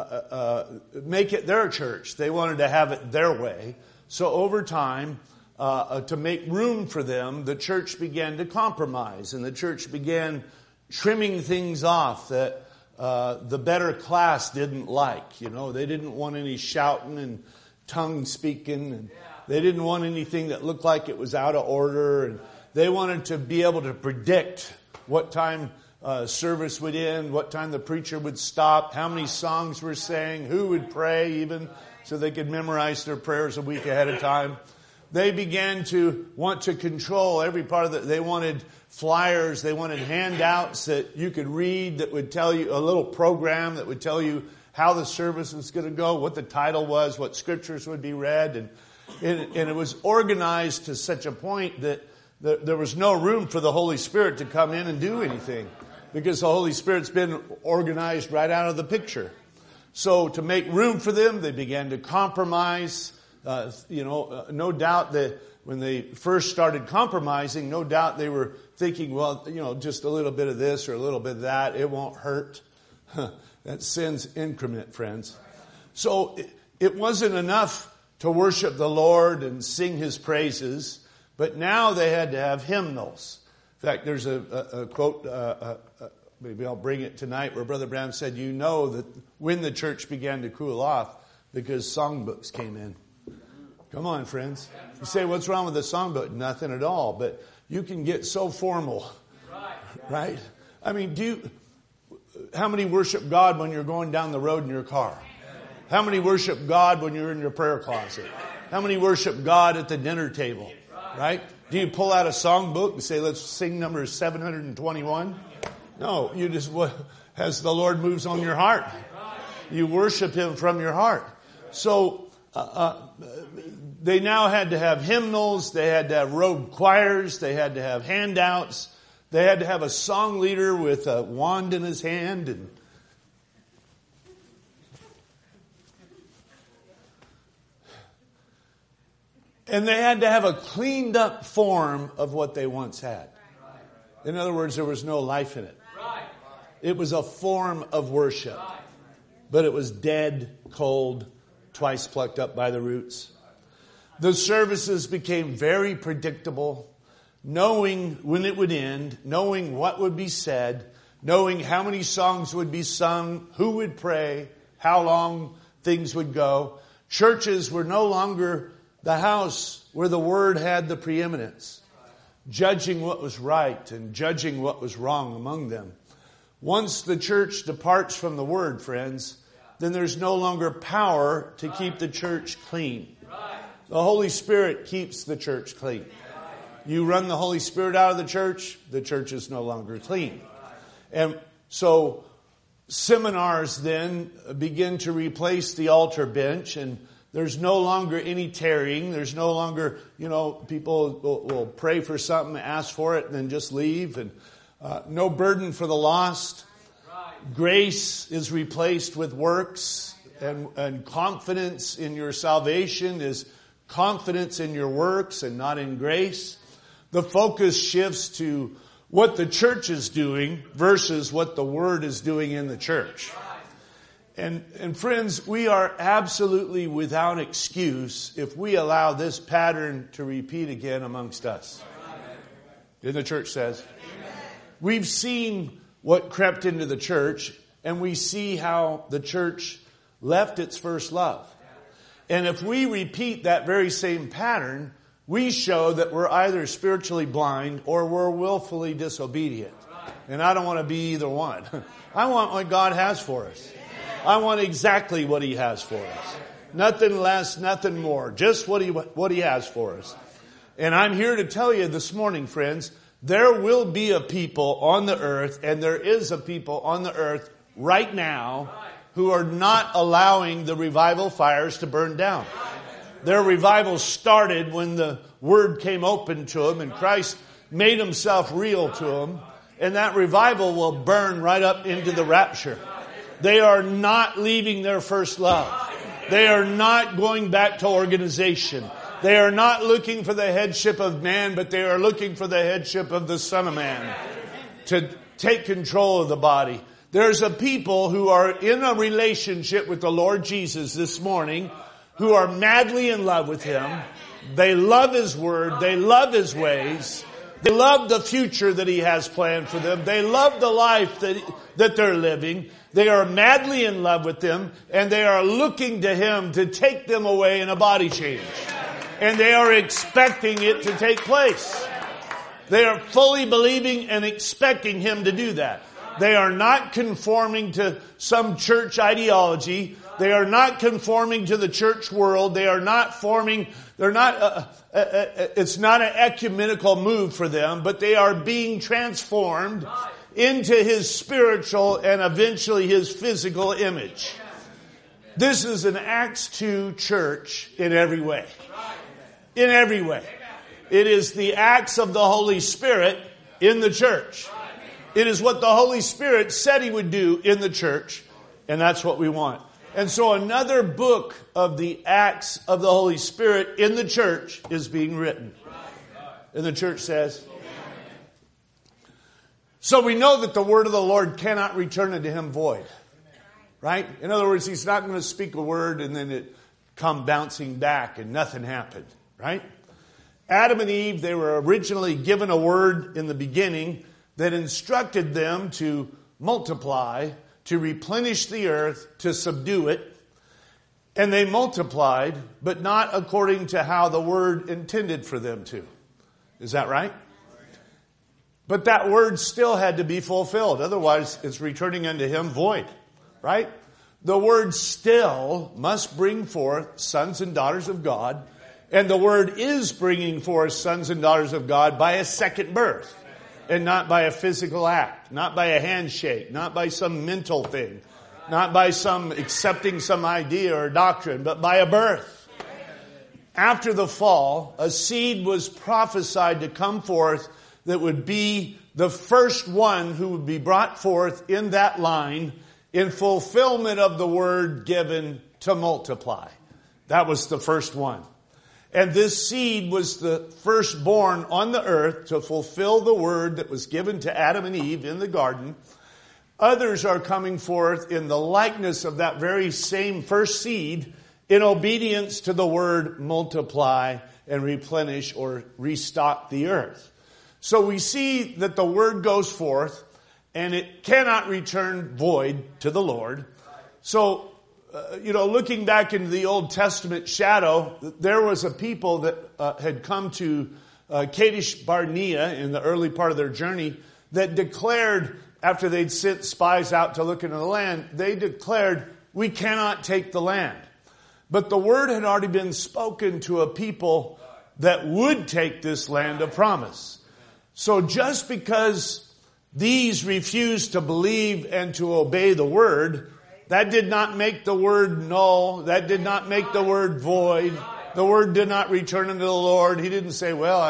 make it their church. They wanted to have it their way. So over time, to make room for them, the church began to compromise, and the church began trimming things off that the better class didn't like. You know, they didn't want any shouting and tongue speaking, and they didn't want anything that looked like it was out of order, and they wanted to be able to predict what time service would end, what time the preacher would stop, how many songs were sang, who would pray even, so they could memorize their prayers a week ahead of time. They began to want to control every part of it. They wanted flyers, they wanted handouts that you could read that would tell you, a little program that would tell you how the service was going to go, what the title was, what scriptures would be read. And it was organized to such a point that there was no room for the Holy Spirit to come in and do anything, because the Holy Spirit's been organized right out of the picture. So to make room for them, they began to compromise. No doubt that when they first started compromising, no doubt they were thinking, well, just a little bit of this or a little bit of that, it won't hurt. That's sin's increment, friends. So it wasn't enough to worship the Lord and sing His praises, but now they had to have hymnals. In fact, there's a quote, maybe I'll bring it tonight, where Brother Branham said, you know that when the church began to cool off, because songbooks came in. Come on, friends. You say, what's wrong with the songbook? Nothing at all. But you can get so formal, right? I mean, how many worship God when you're going down the road in your car? How many worship God when you're in your prayer closet? How many worship God at the dinner table, right? Do you pull out a songbook and say, let's sing number 721? No, you just, as the Lord moves on your heart, you worship Him from your heart. So, they now had to have hymnals, they had to have rogue choirs, they had to have handouts, they had to have a song leader with a wand in his hand, and they had to have a cleaned up form of what they once had. In other words, there was no life in it. It was a form of worship, but it was dead, cold, twice plucked up by the roots. The services became very predictable, knowing when it would end, knowing what would be said, knowing how many songs would be sung, who would pray, how long things would go. Churches were no longer the house where the Word had the preeminence, judging what was right and judging what was wrong among them. Once the church departs from the Word, friends, then there's no longer power to keep the church clean. The Holy Spirit keeps the church clean. You run the Holy Spirit out of the church is no longer clean. And so seminars then begin to replace the altar bench, and there's no longer any tarrying. There's no longer, people will pray for something, ask for it, and then just leave. And no burden for the lost. Grace is replaced with works, and confidence in your salvation is confidence in your works and not in grace. The focus shifts to what the church is doing versus what the Word is doing in the church. And friends, we are absolutely without excuse if we allow this pattern to repeat again amongst us. And the church says, we've seen what crept into the church, and we see how the church left its first love. And if we repeat that very same pattern, we show that we're either spiritually blind or we're willfully disobedient. And I don't want to be either one. I want what God has for us. I want exactly what He has for us. Nothing less, nothing more. Just what He has for us. And I'm here to tell you this morning, friends, there will be a people on the earth, and there is a people on the earth right now who are not allowing the revival fires to burn down. Their revival started when the Word came open to them and Christ made Himself real to them. And that revival will burn right up into the rapture. They are not leaving their first love. They are not going back to organization. They are not looking for the headship of man, but they are looking for the headship of the Son of Man to take control of the body. There's a people who are in a relationship with the Lord Jesus this morning who are madly in love with Him. They love His Word. They love His ways. They love the future that He has planned for them. They love the life that they're living. They are madly in love with Him, and they are looking to Him to take them away in a body change. And they are expecting it to take place. They are fully believing and expecting Him to do that. They are not conforming to some church ideology. They are not conforming to the church world. They are not forming, it's not an ecumenical move for them, but they are being transformed into His spiritual and eventually His physical image. This is an Acts 2 church in every way. In every way. It is the acts of the Holy Spirit in the church. It is what the Holy Spirit said He would do in the church, and that's what we want. And so another book of the acts of the Holy Spirit in the church is being written. And the church says, so we know that the word of the Lord cannot return unto Him void. Right? In other words, He's not going to speak a word and then it come bouncing back and nothing happened. Right? Adam and Eve, they were originally given a word in the beginning that instructed them to multiply, to replenish the earth, to subdue it. And they multiplied, but not according to how the word intended for them to. Is that right? But that word still had to be fulfilled. Otherwise, it's returning unto Him void. Right? The word still must bring forth sons and daughters of God. And the word is bringing forth sons and daughters of God by a second birth. And not by a physical act. Not by a handshake. Not by some mental thing. Not by some accepting some idea or doctrine. But by a birth. After the fall, a seed was prophesied to come forth that would be the first one who would be brought forth in that line in fulfillment of the word given to multiply. That was the first one. And this seed was the firstborn on the earth to fulfill the word that was given to Adam and Eve in the garden. Others are coming forth in the likeness of that very same first seed in obedience to the word multiply and replenish or restock the earth. So we see that the word goes forth and it cannot return void to the Lord. So looking back into the Old Testament shadow, there was a people that had come to Kadesh Barnea in the early part of their journey that declared, after they'd sent spies out to look into the land, they declared, we cannot take the land. But the word had already been spoken to a people that would take this land of promise. So just because these refused to believe and to obey the word, that did not make the word null. That did not make the word void. The word did not return unto the Lord. He didn't say, well,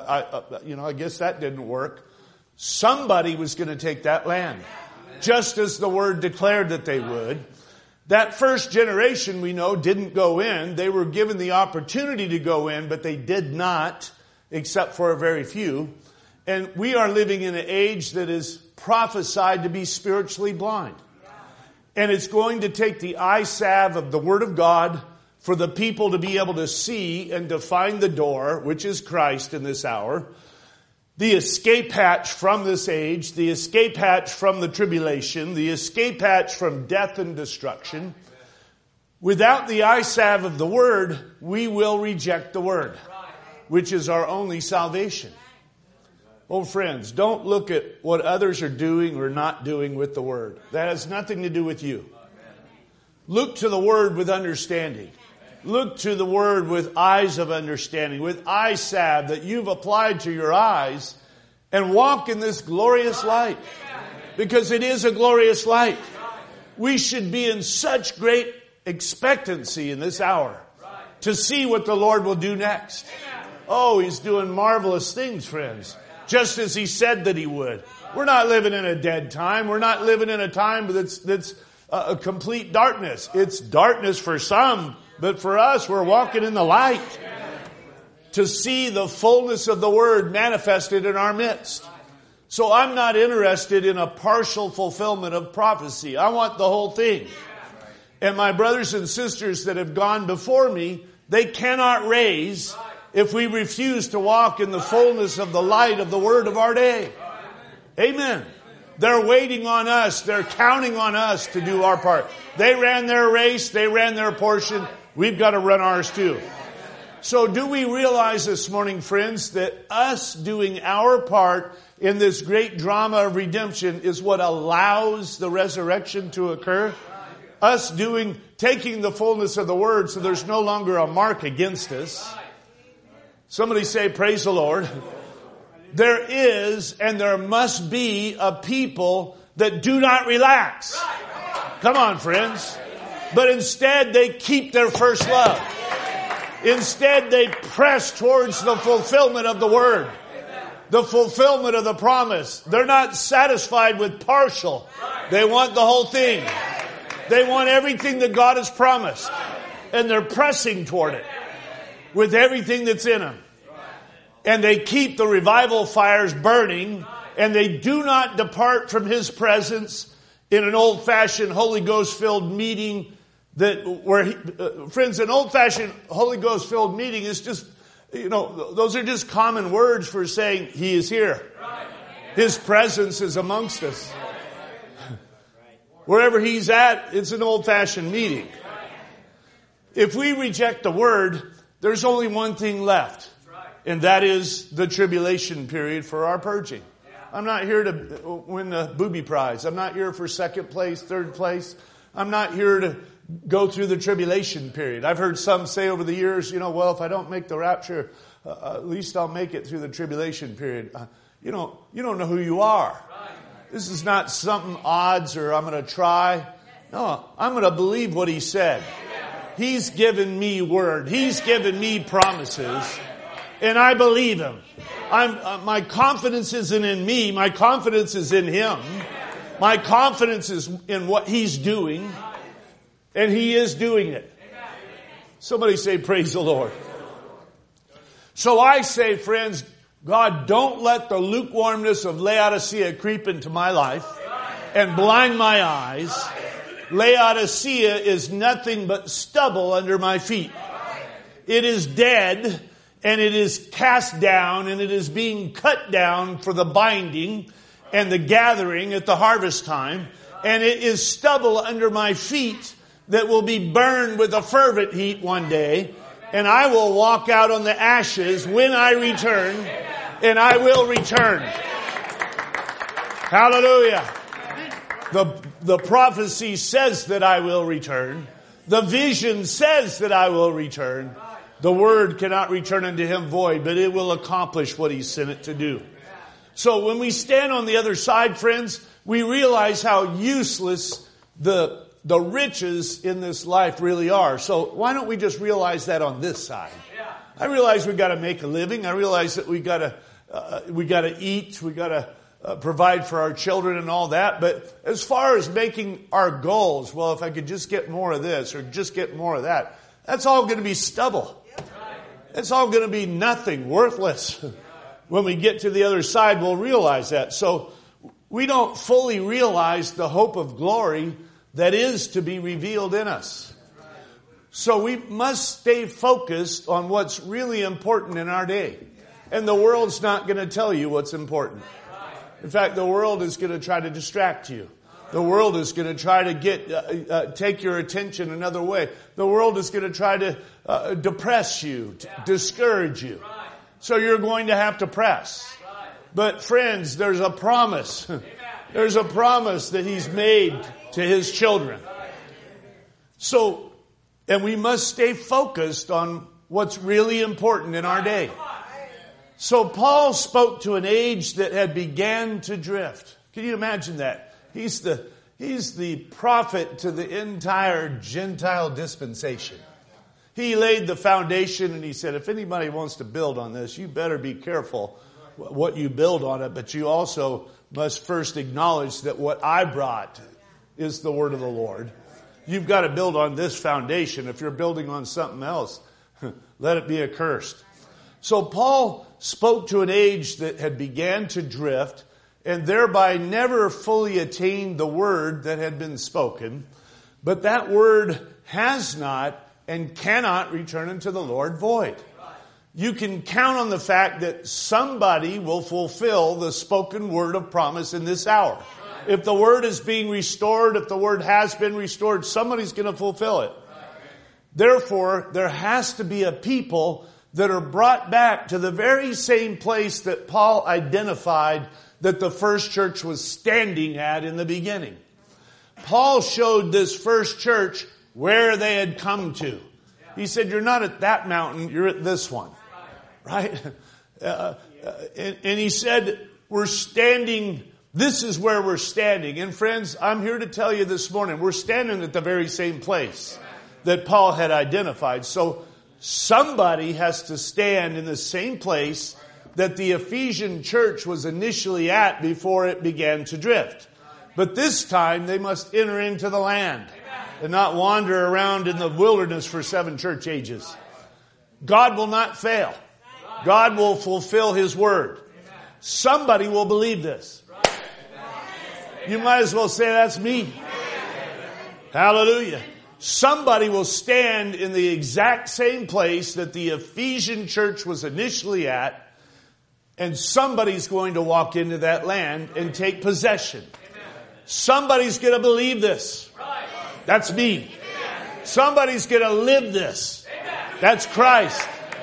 I guess that didn't work. Somebody was going to take that land, just as the word declared that they would. That first generation, we know, didn't go in. They were given the opportunity to go in, but they did not, except for a very few. And we are living in an age that is prophesied to be spiritually blind. And it's going to take the eye salve of the Word of God for the people to be able to see and to find the door, which is Christ in this hour. The escape hatch from this age, the escape hatch from the tribulation, the escape hatch from death and destruction. Without the eye salve of the Word, we will reject the Word, which is our only salvation. Oh, friends, don't look at what others are doing or not doing with the Word. That has nothing to do with you. Look to the Word with understanding. Look to the Word with eyes of understanding, with eye salve that you've applied to your eyes, and walk in this glorious light. Because it is a glorious light. We should be in such great expectancy in this hour to see what the Lord will do next. Oh, He's doing marvelous things, friends. Just as He said that He would. We're not living in a dead time. We're not living in a time that's a complete darkness. It's darkness for some, but for us, we're walking in the light to see the fullness of the Word manifested in our midst. So I'm not interested in a partial fulfillment of prophecy. I want the whole thing. And my brothers and sisters that have gone before me, they cannot raise if we refuse to walk in the fullness of the light of the Word of our day. Amen. They're waiting on us. They're counting on us to do our part. They ran their race. They ran their portion. We've got to run ours too. So do we realize this morning, friends, that us doing our part in this great drama of redemption is what allows the resurrection to occur? Us taking the fullness of the Word so there's no longer a mark against us. Somebody say, praise the Lord. There is and there must be a people that do not relax. Come on, friends. But instead they keep their first love. Instead they press towards the fulfillment of the Word. The fulfillment of the promise. They're not satisfied with partial. They want the whole thing. They want everything that God has promised. And they're pressing toward it with everything that's in them. And they keep the revival fires burning. And they do not depart from His presence in an old-fashioned Holy Ghost-filled meeting. Friends, an old-fashioned Holy Ghost-filled meeting is just, those are just common words for saying He is here. His presence is amongst us. Wherever He's at, it's an old-fashioned meeting. If we reject the Word, there's only one thing left. And that is the tribulation period for our purging. I'm not here to win the booby prize. I'm not here for second place, third place. I'm not here to go through the tribulation period. I've heard some say over the years, well, if I don't make the rapture, at least I'll make it through the tribulation period. You don't know who you are. This is not something odds or I'm going to try. No, I'm going to believe what He said. He's given me word. He's given me promises. And I believe Him. My confidence isn't in me. My confidence is in Him. My confidence is in what He's doing. And He is doing it. Somebody say, praise the Lord. So I say, friends, God, don't let the lukewarmness of Laodicea creep into my life and blind my eyes. Laodicea is nothing but stubble under my feet. It is dead. And it is cast down and it is being cut down for the binding and the gathering at the harvest time. And it is stubble under my feet that will be burned with a fervent heat one day. And I will walk out on the ashes when I return. And I will return. Hallelujah. The prophecy says that I will return. The vision says that I will return. The Word cannot return unto Him void, but it will accomplish what He sent it to do. So when we stand on the other side, friends, we realize how useless the riches in this life really are. So why don't we just realize that on this side? I realize we got to make a living. I realize that we got to eat. We got to provide for our children and all that. But as far as making our goals, well, if I could just get more of this or just get more of that, that's all going to be stubble. It's all going to be nothing, worthless. When we get to the other side, we'll realize that. So we don't fully realize the hope of glory that is to be revealed in us. So we must stay focused on what's really important in our day. And the world's not going to tell you what's important. In fact, the world is going to try to distract you. The world is going to try to take your attention another way. The world is going to try to depress you, discourage you. So you're going to have to press. But friends, there's a promise. There's a promise that He's made to His children. So And we must stay focused on what's really important in our day. So Paul spoke to an age that had began to drift. Can you imagine that? He's the prophet to the entire Gentile dispensation. He laid the foundation and he said, if anybody wants to build on this, you better be careful what you build on it. But you also must first acknowledge that what I brought is the word of the Lord. You've got to build on this foundation. If you're building on something else, let it be accursed. So Paul spoke to an age that had began to drift and thereby never fully attained the word that had been spoken. But that word has not and cannot return unto the Lord void. You can count on the fact that somebody will fulfill the spoken word of promise in this hour. If the word is being restored, if the word has been restored, somebody's going to fulfill it. Therefore, there has to be a people that are brought back to the very same place that Paul identified that the first church was standing at in the beginning. Paul showed this first church where they had come to. He said, you're not at that mountain, you're at this one. Right? And he said, we're standing, this is where we're standing. And friends, I'm here to tell you this morning, we're standing at the very same place that Paul had identified. So somebody has to stand in the same place that the Ephesian church was initially at before it began to drift. But this time they must enter into the land and not wander around in the wilderness for 7 church ages. God will not fail. God will fulfill His word. Somebody will believe this. You might as well say that's me. Hallelujah. Somebody will stand in the exact same place that the Ephesian church was initially at, and somebody's going to walk into that land and take possession. Somebody's going to believe this. That's me. Somebody's going to live this. That's Christ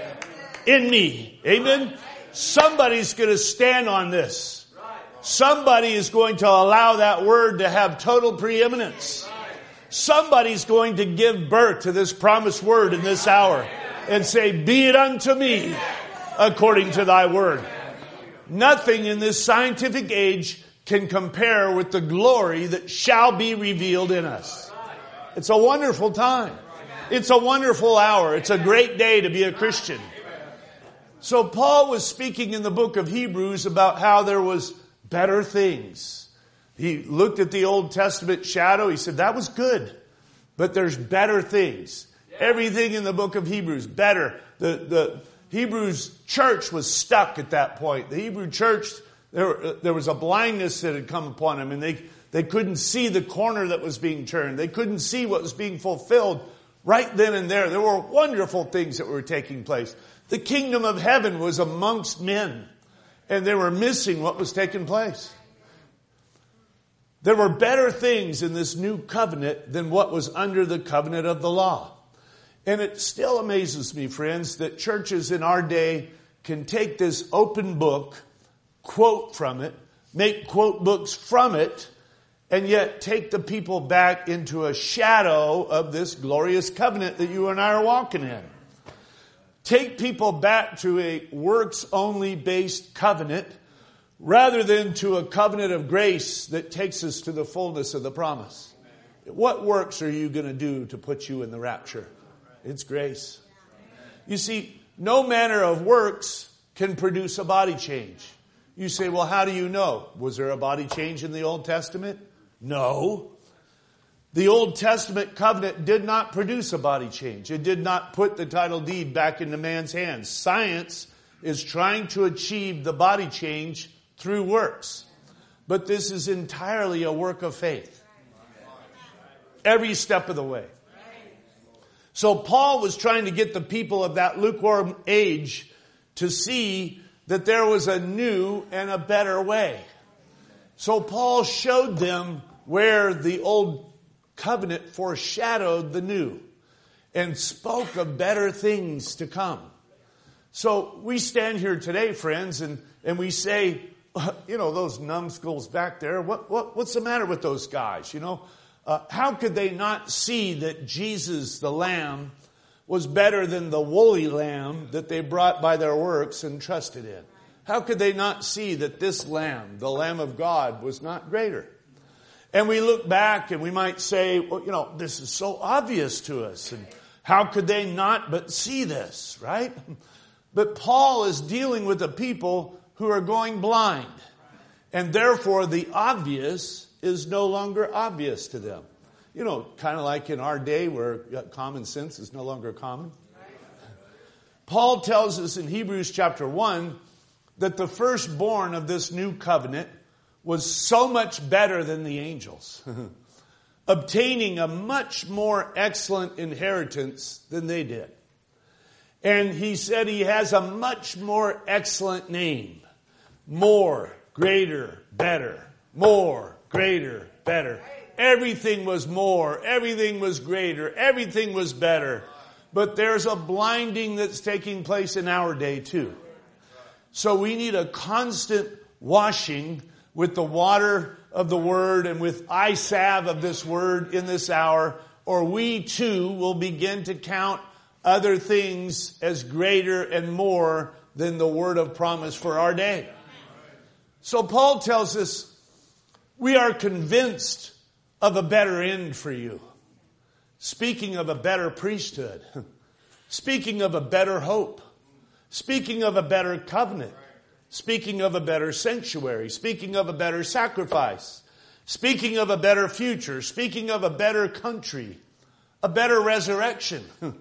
in me. Amen. Somebody's going to stand on this. Somebody is going to allow that word to have total preeminence. Somebody's going to give birth to this promised word in this hour and say, be it unto me according to thy word. Nothing in this scientific age can compare with the glory that shall be revealed in us. It's a wonderful time. It's a wonderful hour. It's a great day to be a Christian. So Paul was speaking in the book of Hebrews about how there was better things. He looked at the Old Testament shadow. He said, that was good, but there's better things. Everything in the book of Hebrews, better. The Hebrews church was stuck at that point. The Hebrew church, there was a blindness that had come upon them, and they couldn't see the corner that was being turned. They couldn't see what was being fulfilled right then and there. There were wonderful things that were taking place. The kingdom of heaven was amongst men, and they were missing what was taking place. There were better things in this new covenant than what was under the covenant of the law. And it still amazes me, friends, that churches in our day can take this open book, quote from it, make quote books from it, and yet take the people back into a shadow of this glorious covenant that you and I are walking in. Take people back to a works-only based covenant rather than to a covenant of grace that takes us to the fullness of the promise. What works are you going to do to put you in the rapture? It's grace. You see, no manner of works can produce a body change. You say, well, how do you know? Was there a body change in the Old Testament? No. The Old Testament covenant did not produce a body change. It did not put the title deed back into man's hands. Science is trying to achieve the body change through works. But this is entirely a work of faith. Every step of the way. So Paul was trying to get the people of that lukewarm age to see that there was a new and a better way. So Paul showed them where the old covenant foreshadowed the new and spoke of better things to come. So we stand here today, friends, and we say, you know, those numbskulls back there, what's the matter with those guys? You know, How could they not see that Jesus, the Lamb, was better than the woolly lamb that they brought by their works and trusted in? How could they not see that this Lamb, the Lamb of God, was not greater? And we look back and we might say, well, this is so obvious to us. And how could they not but see this, right? But Paul is dealing with a people who are going blind. And therefore the obvious is no longer obvious to them. Kind of like in our day where common sense is no longer common. Paul tells us in Hebrews chapter 1 that the firstborn of this new covenant was so much better than the angels, obtaining a much more excellent inheritance than they did. And he said he has a much more excellent name. More, greater, better. More, greater, better. Everything was more. Everything was greater. Everything was better. But there's a blinding that's taking place in our day too. So we need a constant washing with the water of the Word and with eye salve of this Word in this hour, or we too will begin to count other things as greater and more than the word of promise for our day. So Paul tells us we are convinced of a better end for you. Speaking of a better priesthood. Speaking of a better hope. Speaking of a better covenant. Speaking of a better sanctuary. Speaking of a better sacrifice. Speaking of a better future. Speaking of a better country. A better resurrection.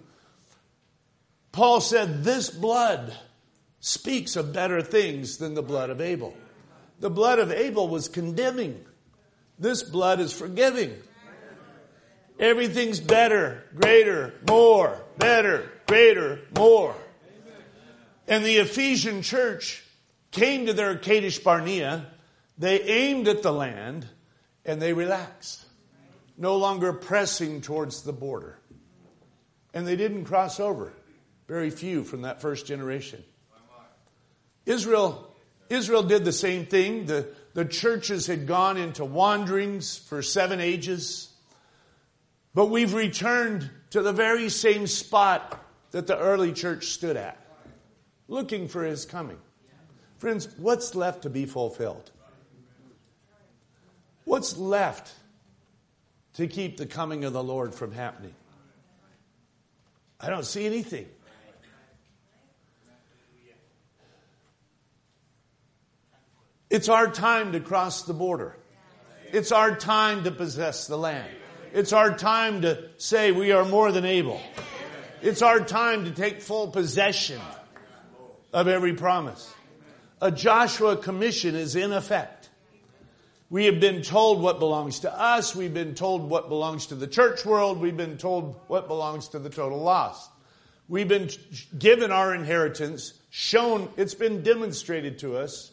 Paul said this blood speaks of better things than the blood of Abel. The blood of Abel was condemning. This blood is forgiving. Everything's better, greater, more, better, greater, more. And the Ephesian church came to their Kadesh Barnea. They aimed at the land and they relaxed. No longer pressing towards the border. And they didn't cross over. Very few from that first generation. Israel did the same thing. The churches had gone into wanderings for 7 ages. But we've returned to the very same spot that the early church stood at. Looking for his coming. Friends, what's left to be fulfilled? What's left to keep the coming of the Lord from happening? I don't see anything. It's our time to cross the border. It's our time to possess the land. It's our time to say we are more than able. It's our time to take full possession of every promise. A Joshua commission is in effect. We have been told what belongs to us. We've been told what belongs to the church world. We've been told what belongs to the total lost. We've been given our inheritance, shown, it's been demonstrated to us.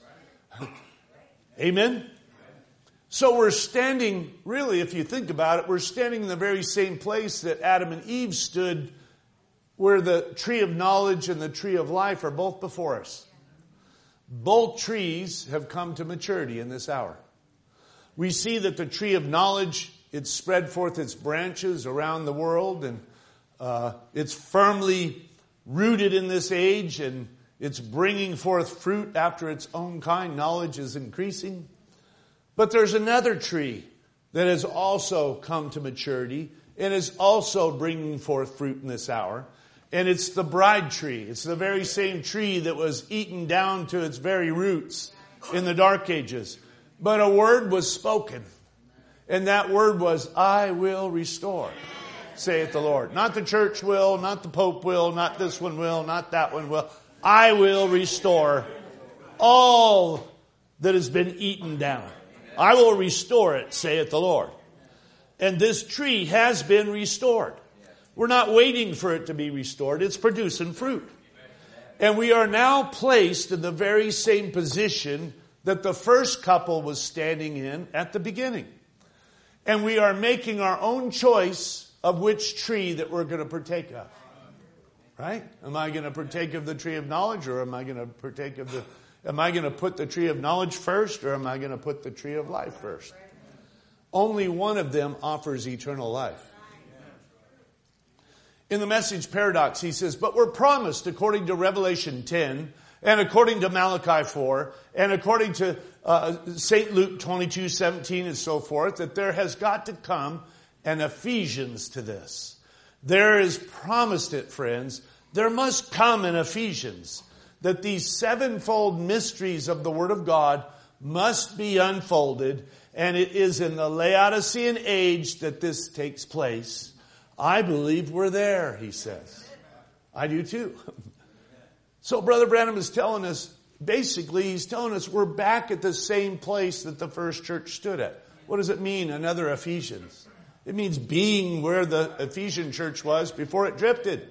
Amen? So we're standing, really, if you think about it, we're standing in the very same place that Adam and Eve stood, where the tree of knowledge and the tree of life are both before us. Both trees have come to maturity in this hour. We see that the tree of knowledge, it's spread forth its branches around the world, and it's firmly rooted in this age, and it's bringing forth fruit after its own kind. Knowledge is increasing. But there's another tree that has also come to maturity and is also bringing forth fruit in this hour. And it's the bride tree. It's the very same tree that was eaten down to its very roots in the dark ages. But a word was spoken. And that word was, I will restore, saith the Lord. Not the church will, not the Pope will, not this one will, not that one will. I will restore all that has been eaten down. I will restore it, saith the Lord. And this tree has been restored. We're not waiting for it to be restored. It's producing fruit. And we are now placed in the very same position that the first couple was standing in at the beginning. And we are making our own choice of which tree that we're going to partake of. Right? Am I going to partake of the tree of knowledge, or am I going to partake of am I going to put the tree of knowledge first, or am I going to put the tree of life first? Only one of them offers eternal life. In the Message Paradox, he says, but we're promised, according to Revelation 10, and according to Malachi 4, and according to St. Luke 22:17 and so forth, that there has got to come an Ephesians to this. There is promised it, friends. There must come an Ephesians. That these sevenfold mysteries of the Word of God must be unfolded. And it is in the Laodicean age that this takes place. I believe we're there, he says. I do too. So Brother Branham is telling us, basically he's telling us we're back at the same place that the first church stood at. What does it mean, another Ephesians? It means being where the Ephesian church was before it drifted.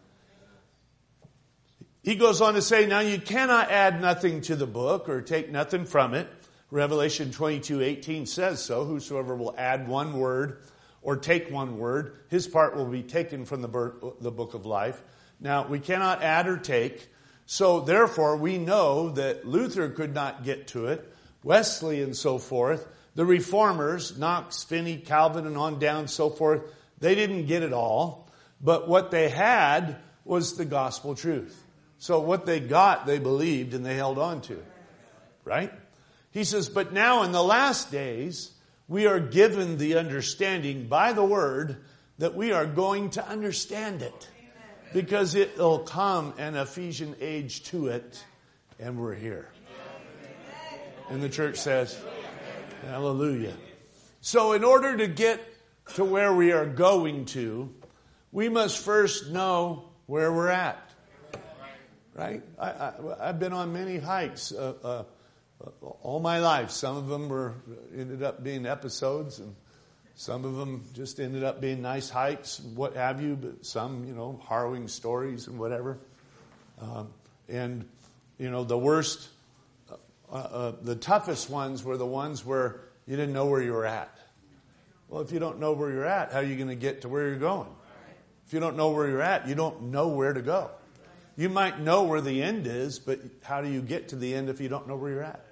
He goes on to say, now you cannot add nothing to the book or take nothing from it. Revelation 22:18 says so. Whosoever will add one word or take one word, his part will be taken from the book of life. Now, we cannot add or take. So, therefore, we know that Luther could not get to it. Wesley and so forth. The Reformers, Knox, Finney, Calvin, and on down, so forth, they didn't get it all. But what they had was the gospel truth. So what they got, they believed and they held on to. Right? He says, but now in the last days, we are given the understanding by the Word that we are going to understand it. Because it will come an Ephesian age to it, and we're here. And the church says, hallelujah. So in order to get to where we are going to, we must first know where we're at. Right? I've been on many hikes all my life. Some of them ended up being episodes, and some of them just ended up being nice hikes, what have you. But some, harrowing stories and whatever. The worst, the toughest ones were the ones where you didn't know where you were at. Well, if you don't know where you're at, how are you going to get to where you're going? If you don't know where you're at, you don't know where to go. You might know where the end is, but how do you get to the end if you don't know where you're at?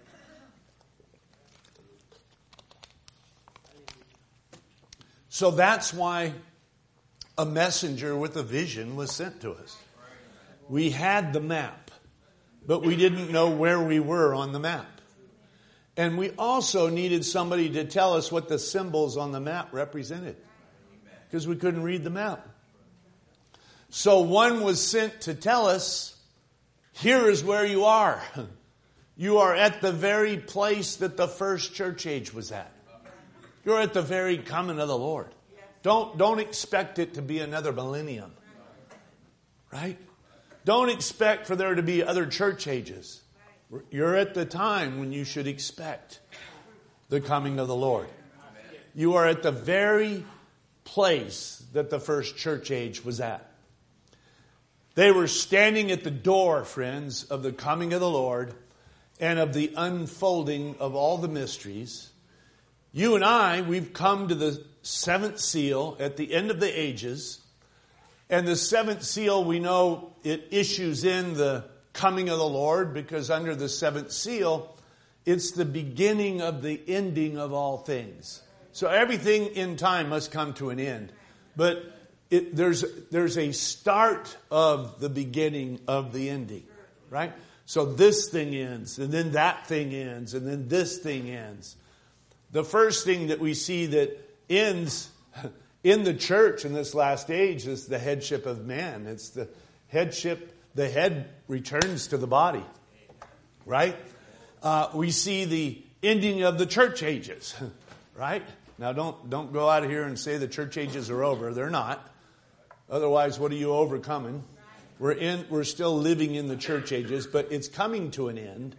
So that's why a messenger with a vision was sent to us. We had the map, but we didn't know where we were on the map. And we also needed somebody to tell us what the symbols on the map represented, because we couldn't read the map. So one was sent to tell us, here is where you are. You are at the very place that the first church age was at. You're at the very coming of the Lord. Don't expect it to be another millennium. Right? Don't expect for there to be other church ages. You're at the time when you should expect the coming of the Lord. You are at the very place that the first church age was at. They were standing at the door, friends, of the coming of the Lord and of the unfolding of all the mysteries. You and I, we've come to the seventh seal at the end of the ages. And the seventh seal, we know it issues in the coming of the Lord, because under the seventh seal, it's the beginning of the ending of all things. So everything in time must come to an end. But there's a start of the beginning of the ending, right? So this thing ends, and then that thing ends, and then this thing ends. The first thing that we see that ends in the church in this last age is the headship of man. It's the headship, the head returns to the body, right? We see the ending of the church ages, right? Now don't go out of here and say the church ages are over. They're not. Otherwise, what are you overcoming? We're still living in the church ages, but it's coming to an end.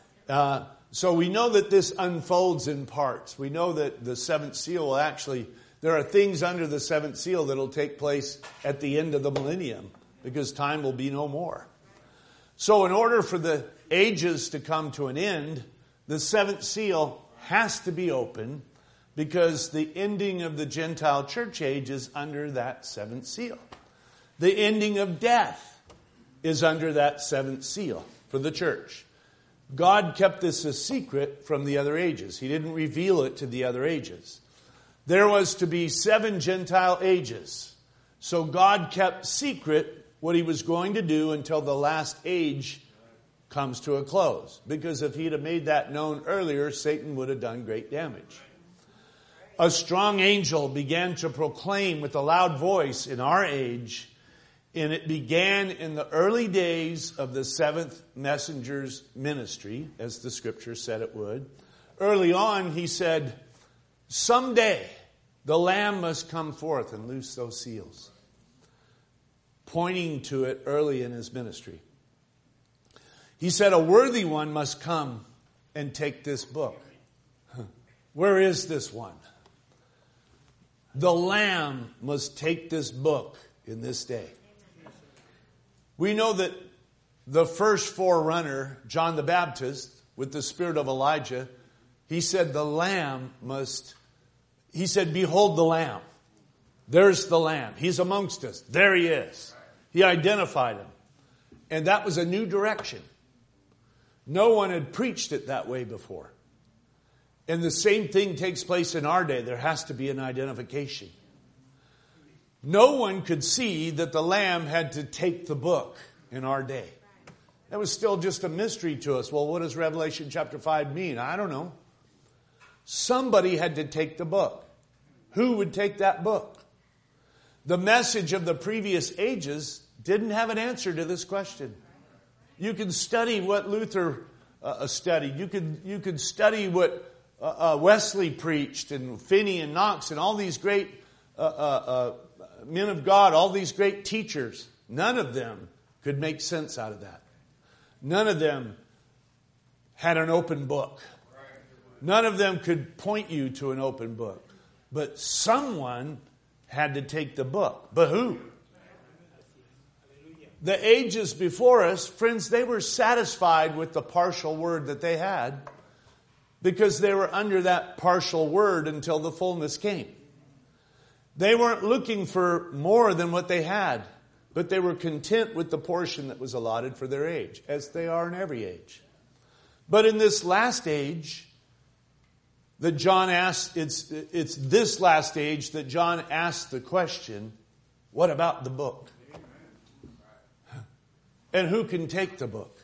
So we know that this unfolds in parts. We know that the seventh seal will actually, there are things under the seventh seal that will take place at the end of the millennium, because time will be no more. So in order for the ages to come to an end, the seventh seal has to be open, because the ending of the Gentile church age is under that seventh seal. The ending of death is under that seventh seal for the church. God kept this a secret from the other ages. He didn't reveal it to the other ages. There was to be 7 Gentile ages. So God kept secret what he was going to do until the last age comes to a close. Because if he'd have made that known earlier, Satan would have done great damage. A strong angel began to proclaim with a loud voice in our age, and it began in the early days of the 7th messenger's ministry, as the scripture said it would. Early on, he said, someday the Lamb must come forth and loose those seals, pointing to it early in his ministry. He said, a worthy one must come and take this book. Where is this one? The Lamb must take this book in this day. We know that the first forerunner, John the Baptist, with the spirit of Elijah, he said he said, behold the Lamb. There's the Lamb. He's amongst us. There he is. He identified him. And that was a new direction. No one had preached it that way before. And the same thing takes place in our day. There has to be an identification. No one could see that the Lamb had to take the book in our day. That was still just a mystery to us. Well, what does Revelation chapter 5 mean? I don't know. Somebody had to take the book. Who would take that book? The message of the previous ages didn't have an answer to this question. You can study what Luther studied. You could study what Wesley preached, and Finney and Knox, and all these great men of God, all these great teachers. None of them could make sense out of that. None of them had an open book. None of them could point you to an open book. But someone had to take the book. But who? The ages before us, friends, they were satisfied with the partial word that they had, because they were under that partial word until the fullness came. They weren't looking for more than what they had, but they were content with the portion that was allotted for their age, as they are in every age. But in this last age that John asked, it's this last age that John asked the question, what about the book? And who can take the book?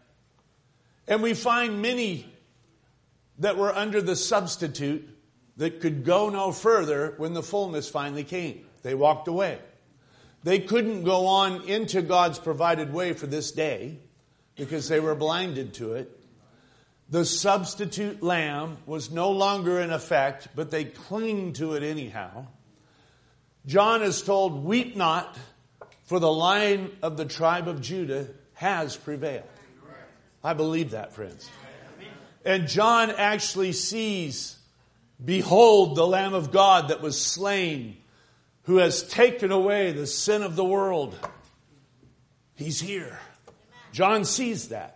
And we find many that were under the substitute that could go no further when the fullness finally came. They walked away. They couldn't go on into God's provided way for this day because they were blinded to it. The substitute lamb was no longer in effect, but they clung to it anyhow. John is told, weep not, for the Lion of the tribe of Judah has prevailed. I believe that, friends. And John actually sees, behold, the Lamb of God that was slain, who has taken away the sin of the world. He's here. John sees that.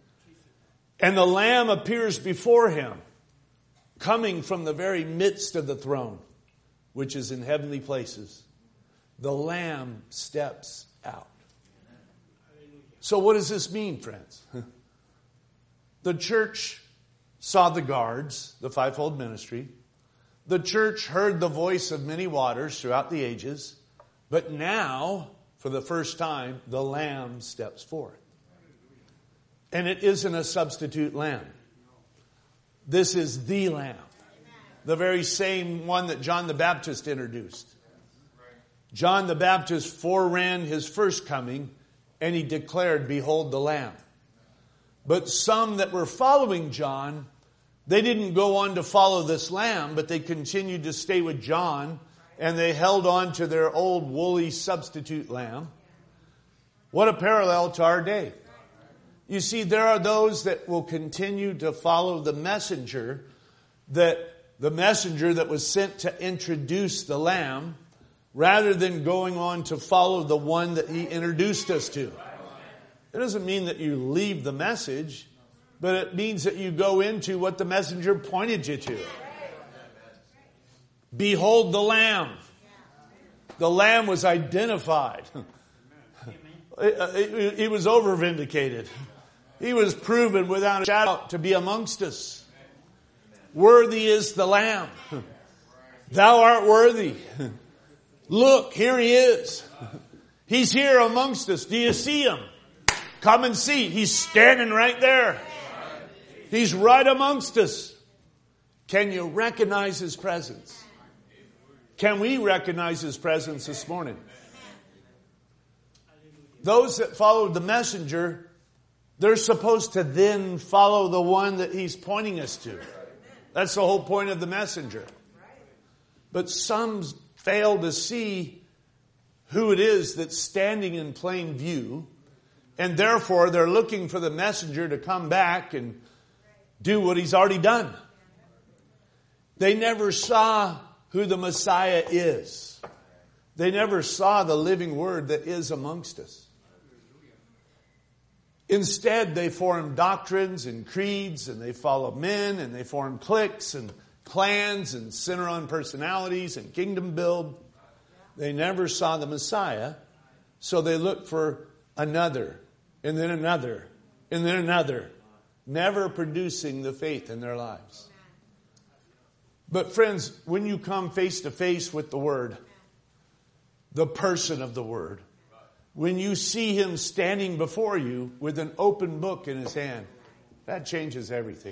And the Lamb appears before him, coming from the very midst of the throne, which is in heavenly places. The Lamb steps out. So what does this mean, friends? The church saw the guards, the fivefold ministry. The church heard the voice of many waters throughout the ages. But now, for the first time, the Lamb steps forth. And it isn't a substitute lamb. This is the Lamb. The very same one that John the Baptist introduced. John the Baptist foreran his first coming, and he declared, behold the Lamb. But some that were following John, they didn't go on to follow this Lamb, but they continued to stay with John, and they held on to their old woolly substitute lamb. What a parallel to our day. You see, there are those that will continue to follow the messenger that was sent to introduce the Lamb, rather than going on to follow the one that he introduced us to. It doesn't mean that you leave the message, but it means that you go into what the messenger pointed you to. Behold the Lamb. The Lamb was identified. He was over-vindicated. He was proven without a shadow to be amongst us. Worthy is the Lamb. Thou art worthy. Look, here he is. He's here amongst us. Do you see him? Come and see. He's standing right there. He's right amongst us. Can you recognize his presence? Can we recognize his presence this morning? Those that followed the messenger, they're supposed to then follow the one that he's pointing us to. That's the whole point of the messenger. But some fail to see who it is that's standing in plain view, and therefore they're looking for the messenger to come back and do what he's already done. They never saw who the Messiah is. They never saw the living Word that is amongst us. Instead, they form doctrines and creeds, and they follow men, and they form cliques and clans and center on personalities and kingdom build. They never saw the Messiah, so they looked for another, and then another, and then another, never producing the faith in their lives. But friends, when you come face to face with the Word, the person of the Word, when you see him standing before you with an open book in his hand, that changes everything.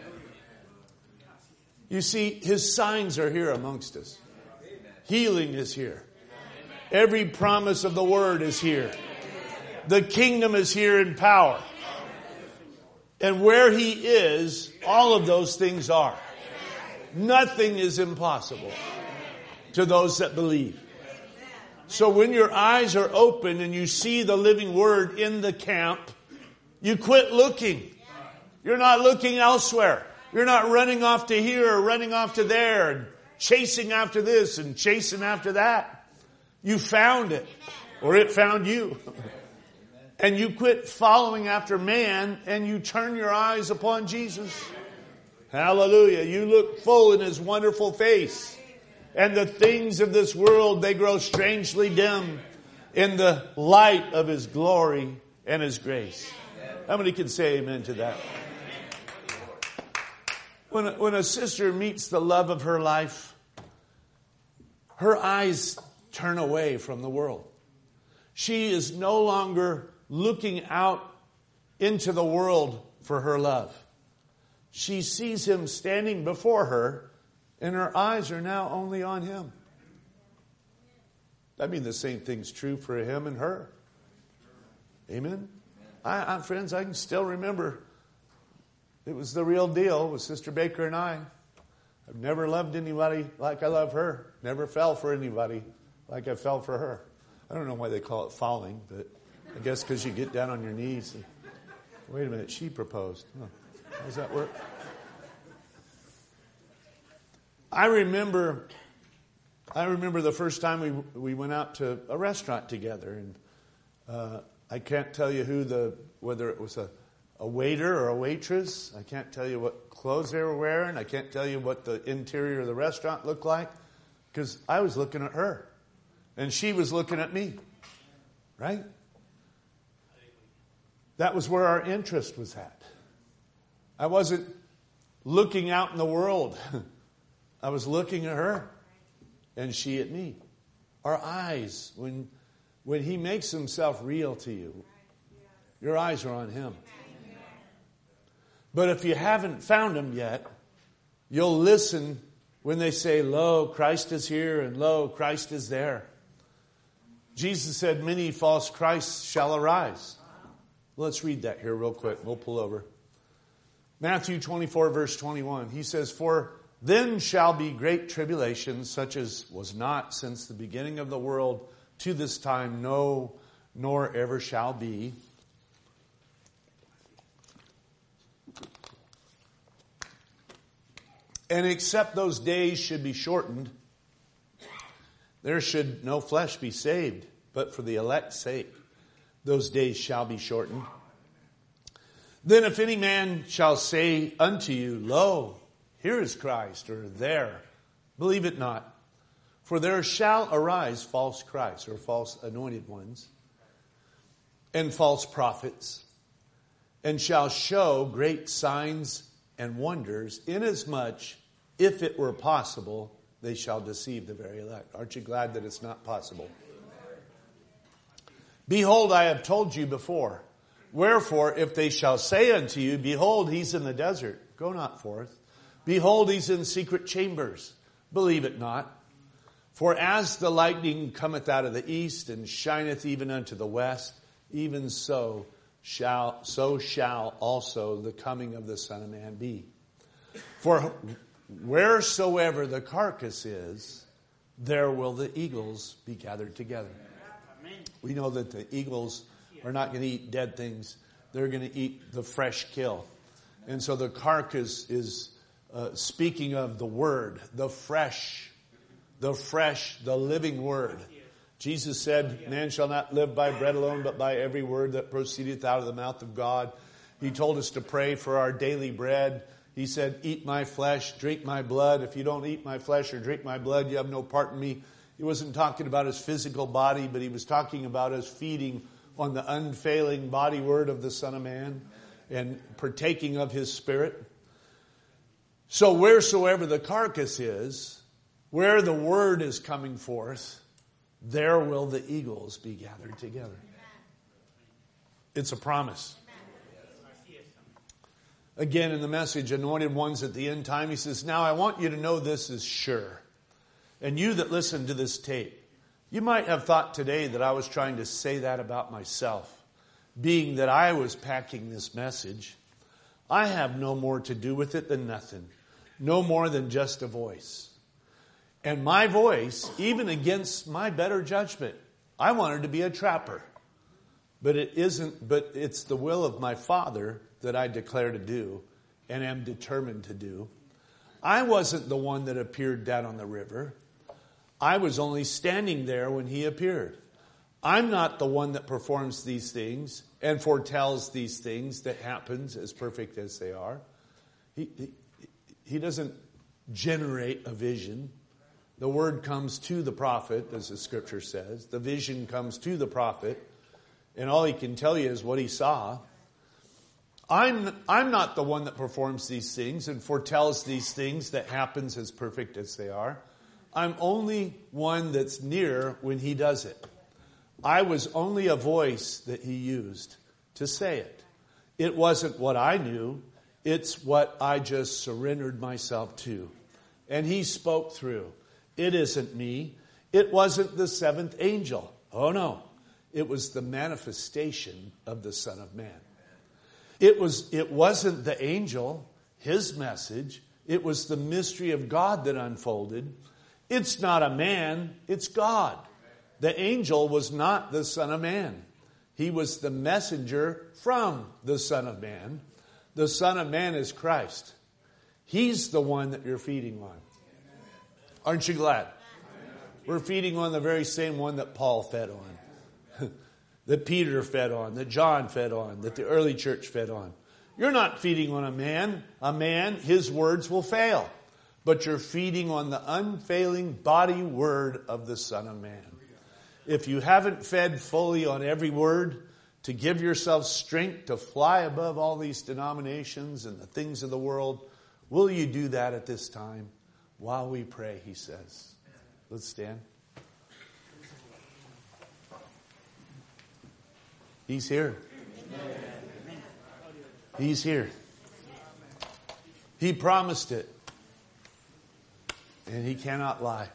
You see, his signs are here amongst us. Healing is here. Every promise of the Word is here. The kingdom is here in power. And where he is, all of those things are. Nothing is impossible to those that believe. So when your eyes are open and you see the living Word in the camp, you quit looking. You're not looking elsewhere. You're not running off to here or running off to there and chasing after this and chasing after that. You found it, or it found you. And you quit following after man and you turn your eyes upon Jesus. Hallelujah. You look full in his wonderful face. And the things of this world, they grow strangely dim in the light of his glory and his grace. How many can say amen to that? When a sister meets the love of her life, her eyes turn away from the world. She is no longer looking out into the world for her love. She sees him standing before her, and her eyes are now only on him. I mean, the same thing's true for him and her. Amen? Friends, I can still remember it was the real deal with Sister Baker and I. I've never loved anybody like I love her. Never fell for anybody like I fell for her. I don't know why they call it falling, but I guess because you get down on your knees and, wait a minute, she proposed. Huh. How does that work? I remember the first time we went out to a restaurant together, and I can't tell you whether it was a waiter or a waitress. I can't tell you what clothes they were wearing. I can't tell you what the interior of the restaurant looked like, because I was looking at her, and she was looking at me. Right? That was where our interest was at. I wasn't looking out in the world. I was looking at her, and she at me. Our eyes, when he makes himself real to you, your eyes are on him. But if you haven't found him yet, you'll listen when they say, "Lo, Christ is here," and "Lo, Christ is there." Jesus said, "Many false Christs shall arise." Let's read that here real quick. We'll pull over. Matthew 24, verse 21. He says, "For then shall be great tribulation, such as was not since the beginning of the world to this time, no, nor ever shall be. And except those days should be shortened, there should no flesh be saved, but for the elect's sake, those days shall be shortened. Then if any man shall say unto you, Lo, here is Christ, or there, believe it not. For there shall arise false Christs, or false anointed ones, and false prophets, and shall show great signs and wonders, inasmuch, if it were possible, they shall deceive the very elect. Aren't you glad that it's not possible? Behold, I have told you before. Wherefore, if they shall say unto you, behold, he's in the desert, go not forth. Behold, he's in secret chambers, believe it not. For as the lightning cometh out of the east, and shineth even unto the west, even so shall also the coming of the Son of Man be. For wheresoever the carcass is, there will the eagles be gathered together. We know that the eagles are not going to eat dead things. They're going to eat the fresh kill. And so the carcass is speaking of the word, the fresh, the living word. Jesus said, man shall not live by bread alone, but by every word that proceedeth out of the mouth of God. He told us to pray for our daily bread. He said, eat my flesh, drink my blood. If you don't eat my flesh or drink my blood, you have no part in me. He wasn't talking about his physical body, but he was talking about us feeding on the unfailing body word of the Son of Man and partaking of his spirit. So wheresoever the carcass is, where the word is coming forth, there will the eagles be gathered together. It's a promise. Again, in the message, Anointed Ones at the End Time, he says, now I want you to know this is sure. And you that listen to this tape, you might have thought today that I was trying to say that about myself, being that I was packing this message. I have no more to do with it than nothing. No more than just a voice. And my voice, even against my better judgment, I wanted to be a trapper. But it isn't, but it's the will of my Father that I declare to do and am determined to do. I wasn't the one that appeared down on the river. I was only standing there when he appeared. I'm not the one that performs these things and foretells these things that happens as perfect as they are. He doesn't generate a vision. The word comes to the prophet, as the scripture says. The vision comes to the prophet, and all he can tell you is what he saw. I'm not the one that performs these things and foretells these things that happens as perfect as they are. I'm only one that's near when he does it. I was only a voice that he used to say it. It wasn't what I knew. It's what I just surrendered myself to. And he spoke through. It isn't me. It wasn't the seventh angel. Oh no. It was the manifestation of the Son of Man. It wasn't the angel, his message. It was the mystery of God that unfolded. It's not a man, it's God. The angel was not the Son of Man. He was the messenger from the Son of Man. The Son of Man is Christ. He's the one that you're feeding on. Aren't you glad? We're feeding on the very same one that Paul fed on, that Peter fed on, that John fed on, that the early church fed on. You're not feeding on a man. A man, his words will fail. But you're feeding on the unfailing body word of the Son of Man. If you haven't fed fully on every word to give yourself strength to fly above all these denominations and the things of the world, will you do that at this time? While we pray, he says. Let's stand. He's here. He's here. He promised it. And he cannot lie.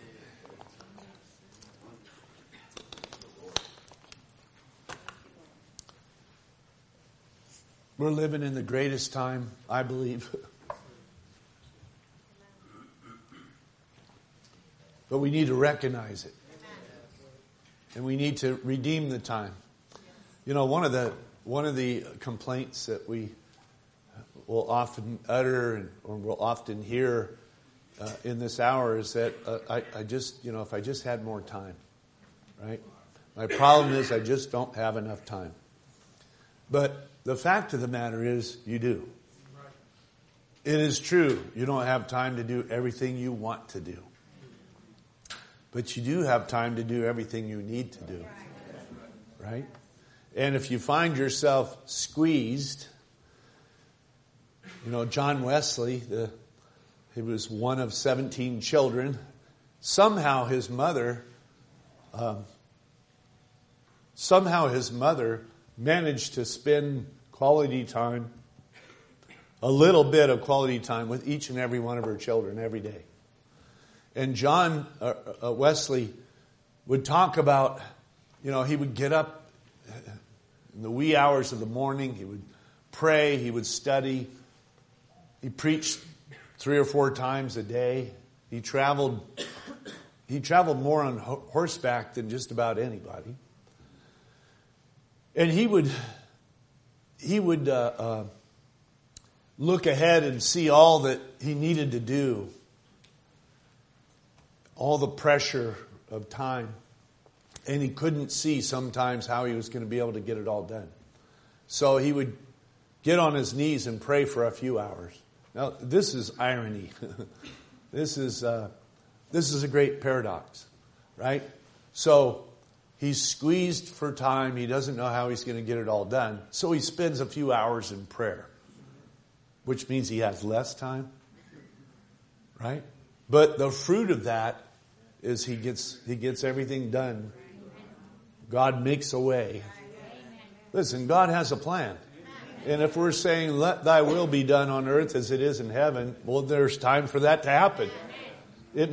We're living in the greatest time, I believe. But we need to recognize it. And we need to redeem the time. You know, one of the complaints that we will often utter or will often hear in this hour is that I just, if I just had more time, right? My problem is I just don't have enough time. But the fact of the matter is you do. It is true. You don't have time to do everything you want to do. But you do have time to do everything you need to do. Right? And if you find yourself squeezed, John Wesley, he was one of 17 children. Somehow his mother managed to spend quality time, a little bit of quality time with each and every one of her children every day. And John Wesley would talk about, he would get up in the wee hours of the morning, he would pray, he would study, he preached 3 or 4 times a day. He traveled more on horseback than just about anybody. And he would look ahead and see all that he needed to do, all the pressure of time. And he couldn't see sometimes how he was going to be able to get it all done. So he would get on his knees and pray for a few hours. Now, this is irony. This is a great paradox, right? So he's squeezed for time. He doesn't know how he's going to get it all done. So he spends a few hours in prayer, which means he has less time, right? But the fruit of that is he gets everything done. God makes a way. Listen, God has a plan. And if we're saying, let thy will be done on earth as it is in heaven, well, there's time for that to happen. It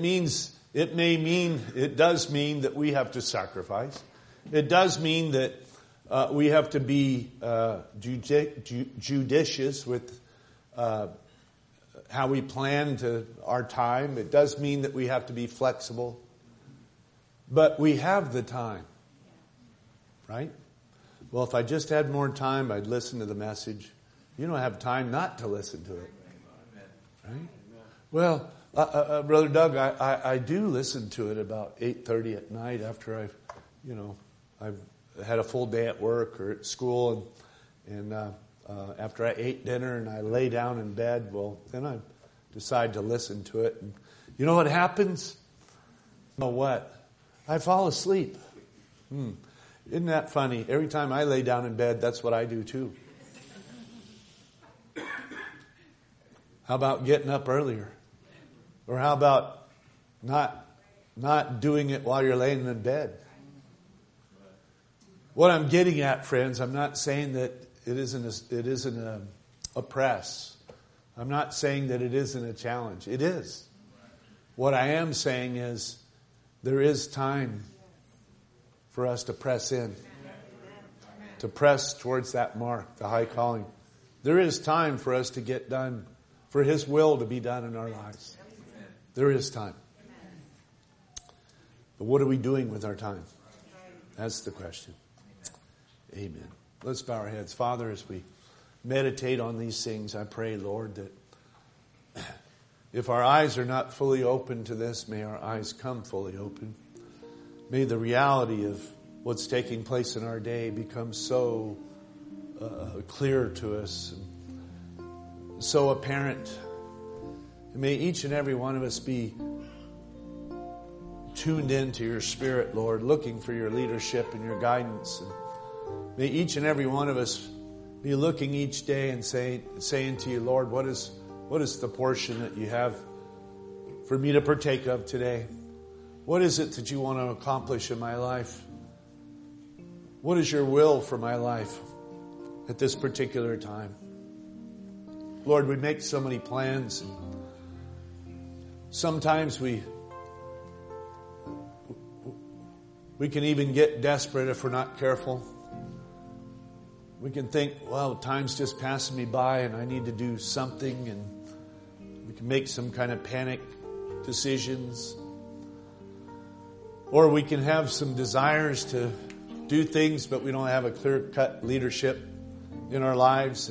does mean that we have to sacrifice. It does mean that we have to be judicious with how we plan our time. It does mean that we have to be flexible. But we have the time, right? Well, if I just had more time, I'd listen to the message. You don't have time not to listen to it, right? Well, Brother Doug, I do listen to it about 8:30 at night after I've had a full day at work or at school, and after I ate dinner and I lay down in bed. Well, then I decide to listen to it, and you know what happens? You know what? I fall asleep. Isn't that funny? Every time I lay down in bed, that's what I do too. How about getting up earlier? Or how about not doing it while you're laying in bed? What I'm getting at, friends, I'm not saying that it isn't a press. I'm not saying that it isn't a challenge. It is. What I am saying is there is time for us to press in, to press towards that mark, the high calling. There is time for us to get done, for His will to be done in our lives. There is time. But what are we doing with our time? That's the question. Amen. Let's bow our heads. Father, as we meditate on these things, I pray, Lord, that if our eyes are not fully open to this, may our eyes come fully open. May the reality of what's taking place in our day become so clear to us, and so apparent. And may each and every one of us be tuned into your Spirit, Lord, looking for your leadership and your guidance. And may each and every one of us be looking each day and saying to you, Lord, what is the portion that you have for me to partake of today? What is it that you want to accomplish in my life? What is your will for my life at this particular time? Lord, we make so many plans, and sometimes we can even get desperate if we're not careful. We can think, well, time's just passing me by and I need to do something, and we can make some kind of panic decisions. Or we can have some desires to do things, but we don't have a clear-cut leadership in our lives.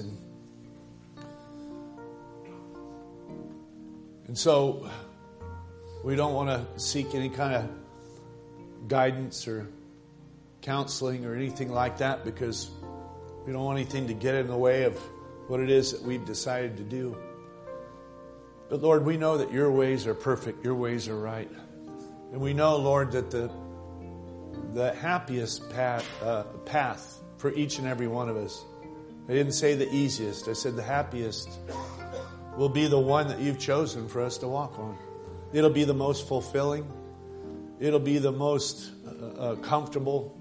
And so we don't want to seek any kind of guidance or counseling or anything like that, because we don't want anything to get in the way of what it is that we've decided to do. But Lord, we know that your ways are perfect. Your ways are right. And we know, Lord, that the happiest path for each and every one of us. I didn't say the easiest. I said the happiest will be the one that you've chosen for us to walk on. It'll be the most fulfilling. It'll be the most comfortable.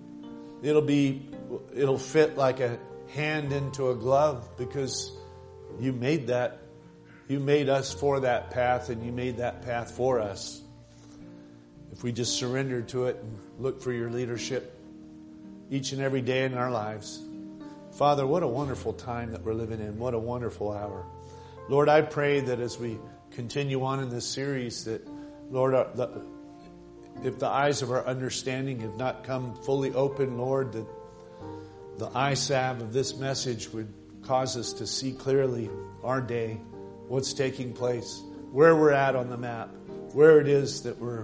It'll fit like a hand into a glove, because you made that. You made us for that path, and you made that path for us. If we just surrender to it and look for your leadership each and every day in our lives. Father, what a wonderful time that we're living in. What a wonderful hour. Lord, I pray that as we continue on in this series, that, Lord, if the eyes of our understanding have not come fully open, Lord, that the eye salve of this message would cause us to see clearly our day, what's taking place, where we're at on the map, where it is that we're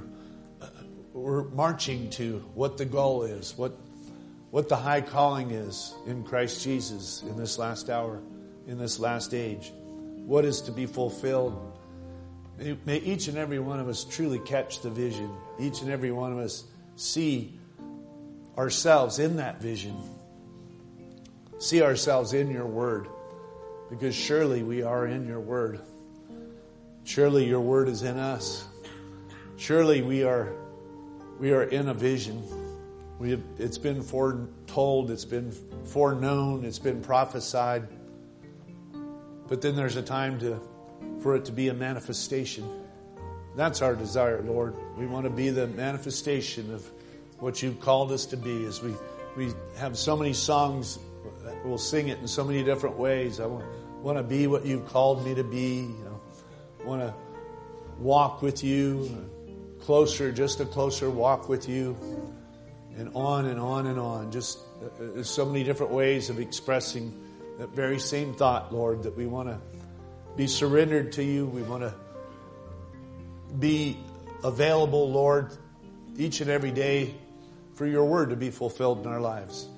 marching to, what the goal is, what the high calling is in Christ Jesus in this last hour, in this last age, what is to be fulfilled. May each and every one of us truly catch the vision. Each and every one of us see ourselves in that vision. See ourselves in your word, because surely we are in your word. Surely your word is in us. Surely we are in a vision. It's been foretold, it's been foreknown, it's been prophesied. But then there's a time for it to be a manifestation. That's our desire, Lord. We want to be the manifestation of what you've called us to be. As we have so many songs, we'll sing it in so many different ways. I want to be what you've called me to be. I want to walk with you closer, just a closer walk with you, and on and on and on. Just there's so many different ways of expressing that very same thought, Lord, that we want to be surrendered to you. We want to be available, Lord, each and every day for your word to be fulfilled in our lives.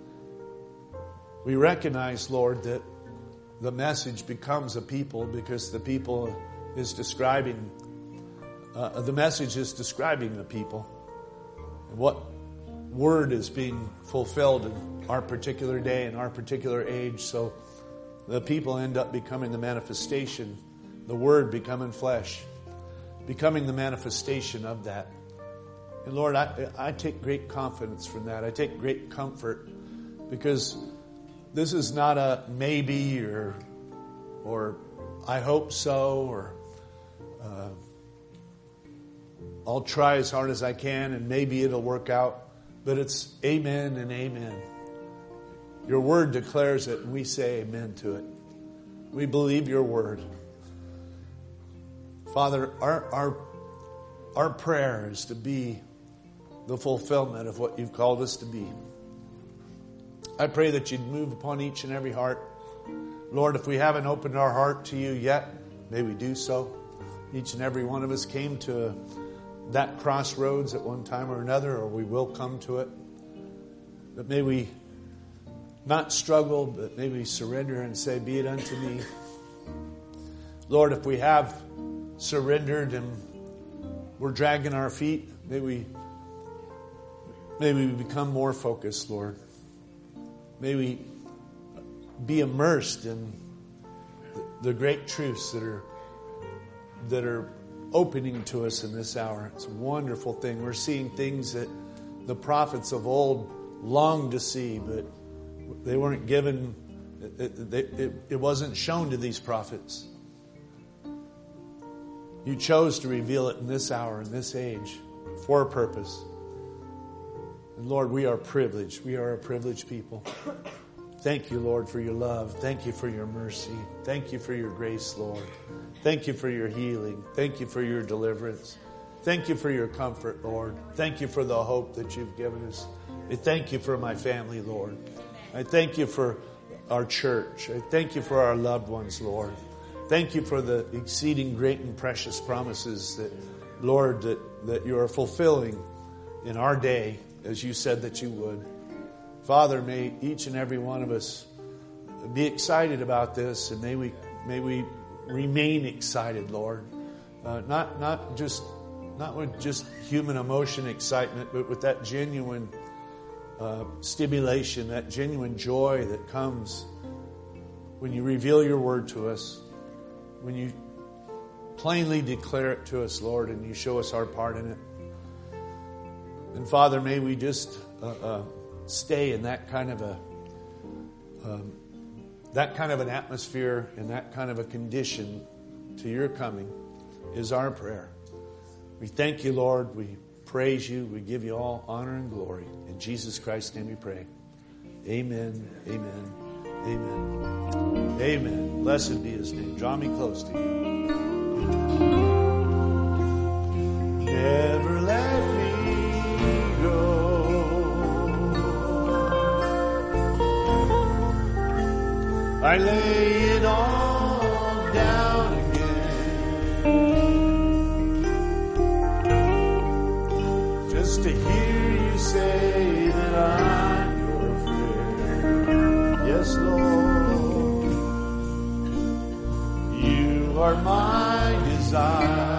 We recognize, Lord, that the message becomes a people, because the people is describing, the message is describing the people. And what word is being fulfilled in our particular day, in our particular age. So the people end up becoming the manifestation, the word becoming flesh, becoming the manifestation of that. And Lord, I take great confidence from that. I take great comfort, because this is not a maybe or I hope so, or I'll try as hard as I can and maybe it'll work out. But it's amen and amen. Your word declares it, and we say amen to it. We believe your word. Father, our prayer is to be the fulfillment of what you've called us to be. I pray that you'd move upon each and every heart. Lord, if we haven't opened our heart to you yet, may we do so. Each and every one of us came to that crossroads at one time or another, or we will come to it. But may we not struggle, but may we surrender and say, be it unto me. Lord, if we have surrendered and we're dragging our feet, may we become more focused, Lord. May we be immersed in the great truths that are opening to us in this hour. It's a wonderful thing. We're seeing things that the prophets of old longed to see, but they weren't given. It wasn't shown to these prophets. You chose to reveal it in this hour, in this age, for a purpose. And Lord, we are privileged. We are a privileged people. Thank you, Lord, for your love. Thank you for your mercy. Thank you for your grace, Lord. Thank you for your healing. Thank you for your deliverance. Thank you for your comfort, Lord. Thank you for the hope that you've given us. I thank you for my family, Lord. I thank you for our church. I thank you for our loved ones, Lord. Thank you for the exceeding great and precious promises that, Lord, that you are fulfilling in our day, as you said that you would. Father, may each and every one of us be excited about this, and may we remain excited, Lord. Not with just human emotion excitement, but with that genuine stimulation, that genuine joy that comes when you reveal your word to us, when you plainly declare it to us, Lord, and you show us our part in it. And Father, may we just stay in that kind of an atmosphere and that kind of a condition to your coming is our prayer. We thank you, Lord. We praise you. We give you all honor and glory. In Jesus Christ's name we pray. Amen, amen, amen, amen. Blessed be his name. Draw me close to you. Never let me go. I lay it all down again, just to hear you say that I'm your friend. Yes, Lord, you are my desire.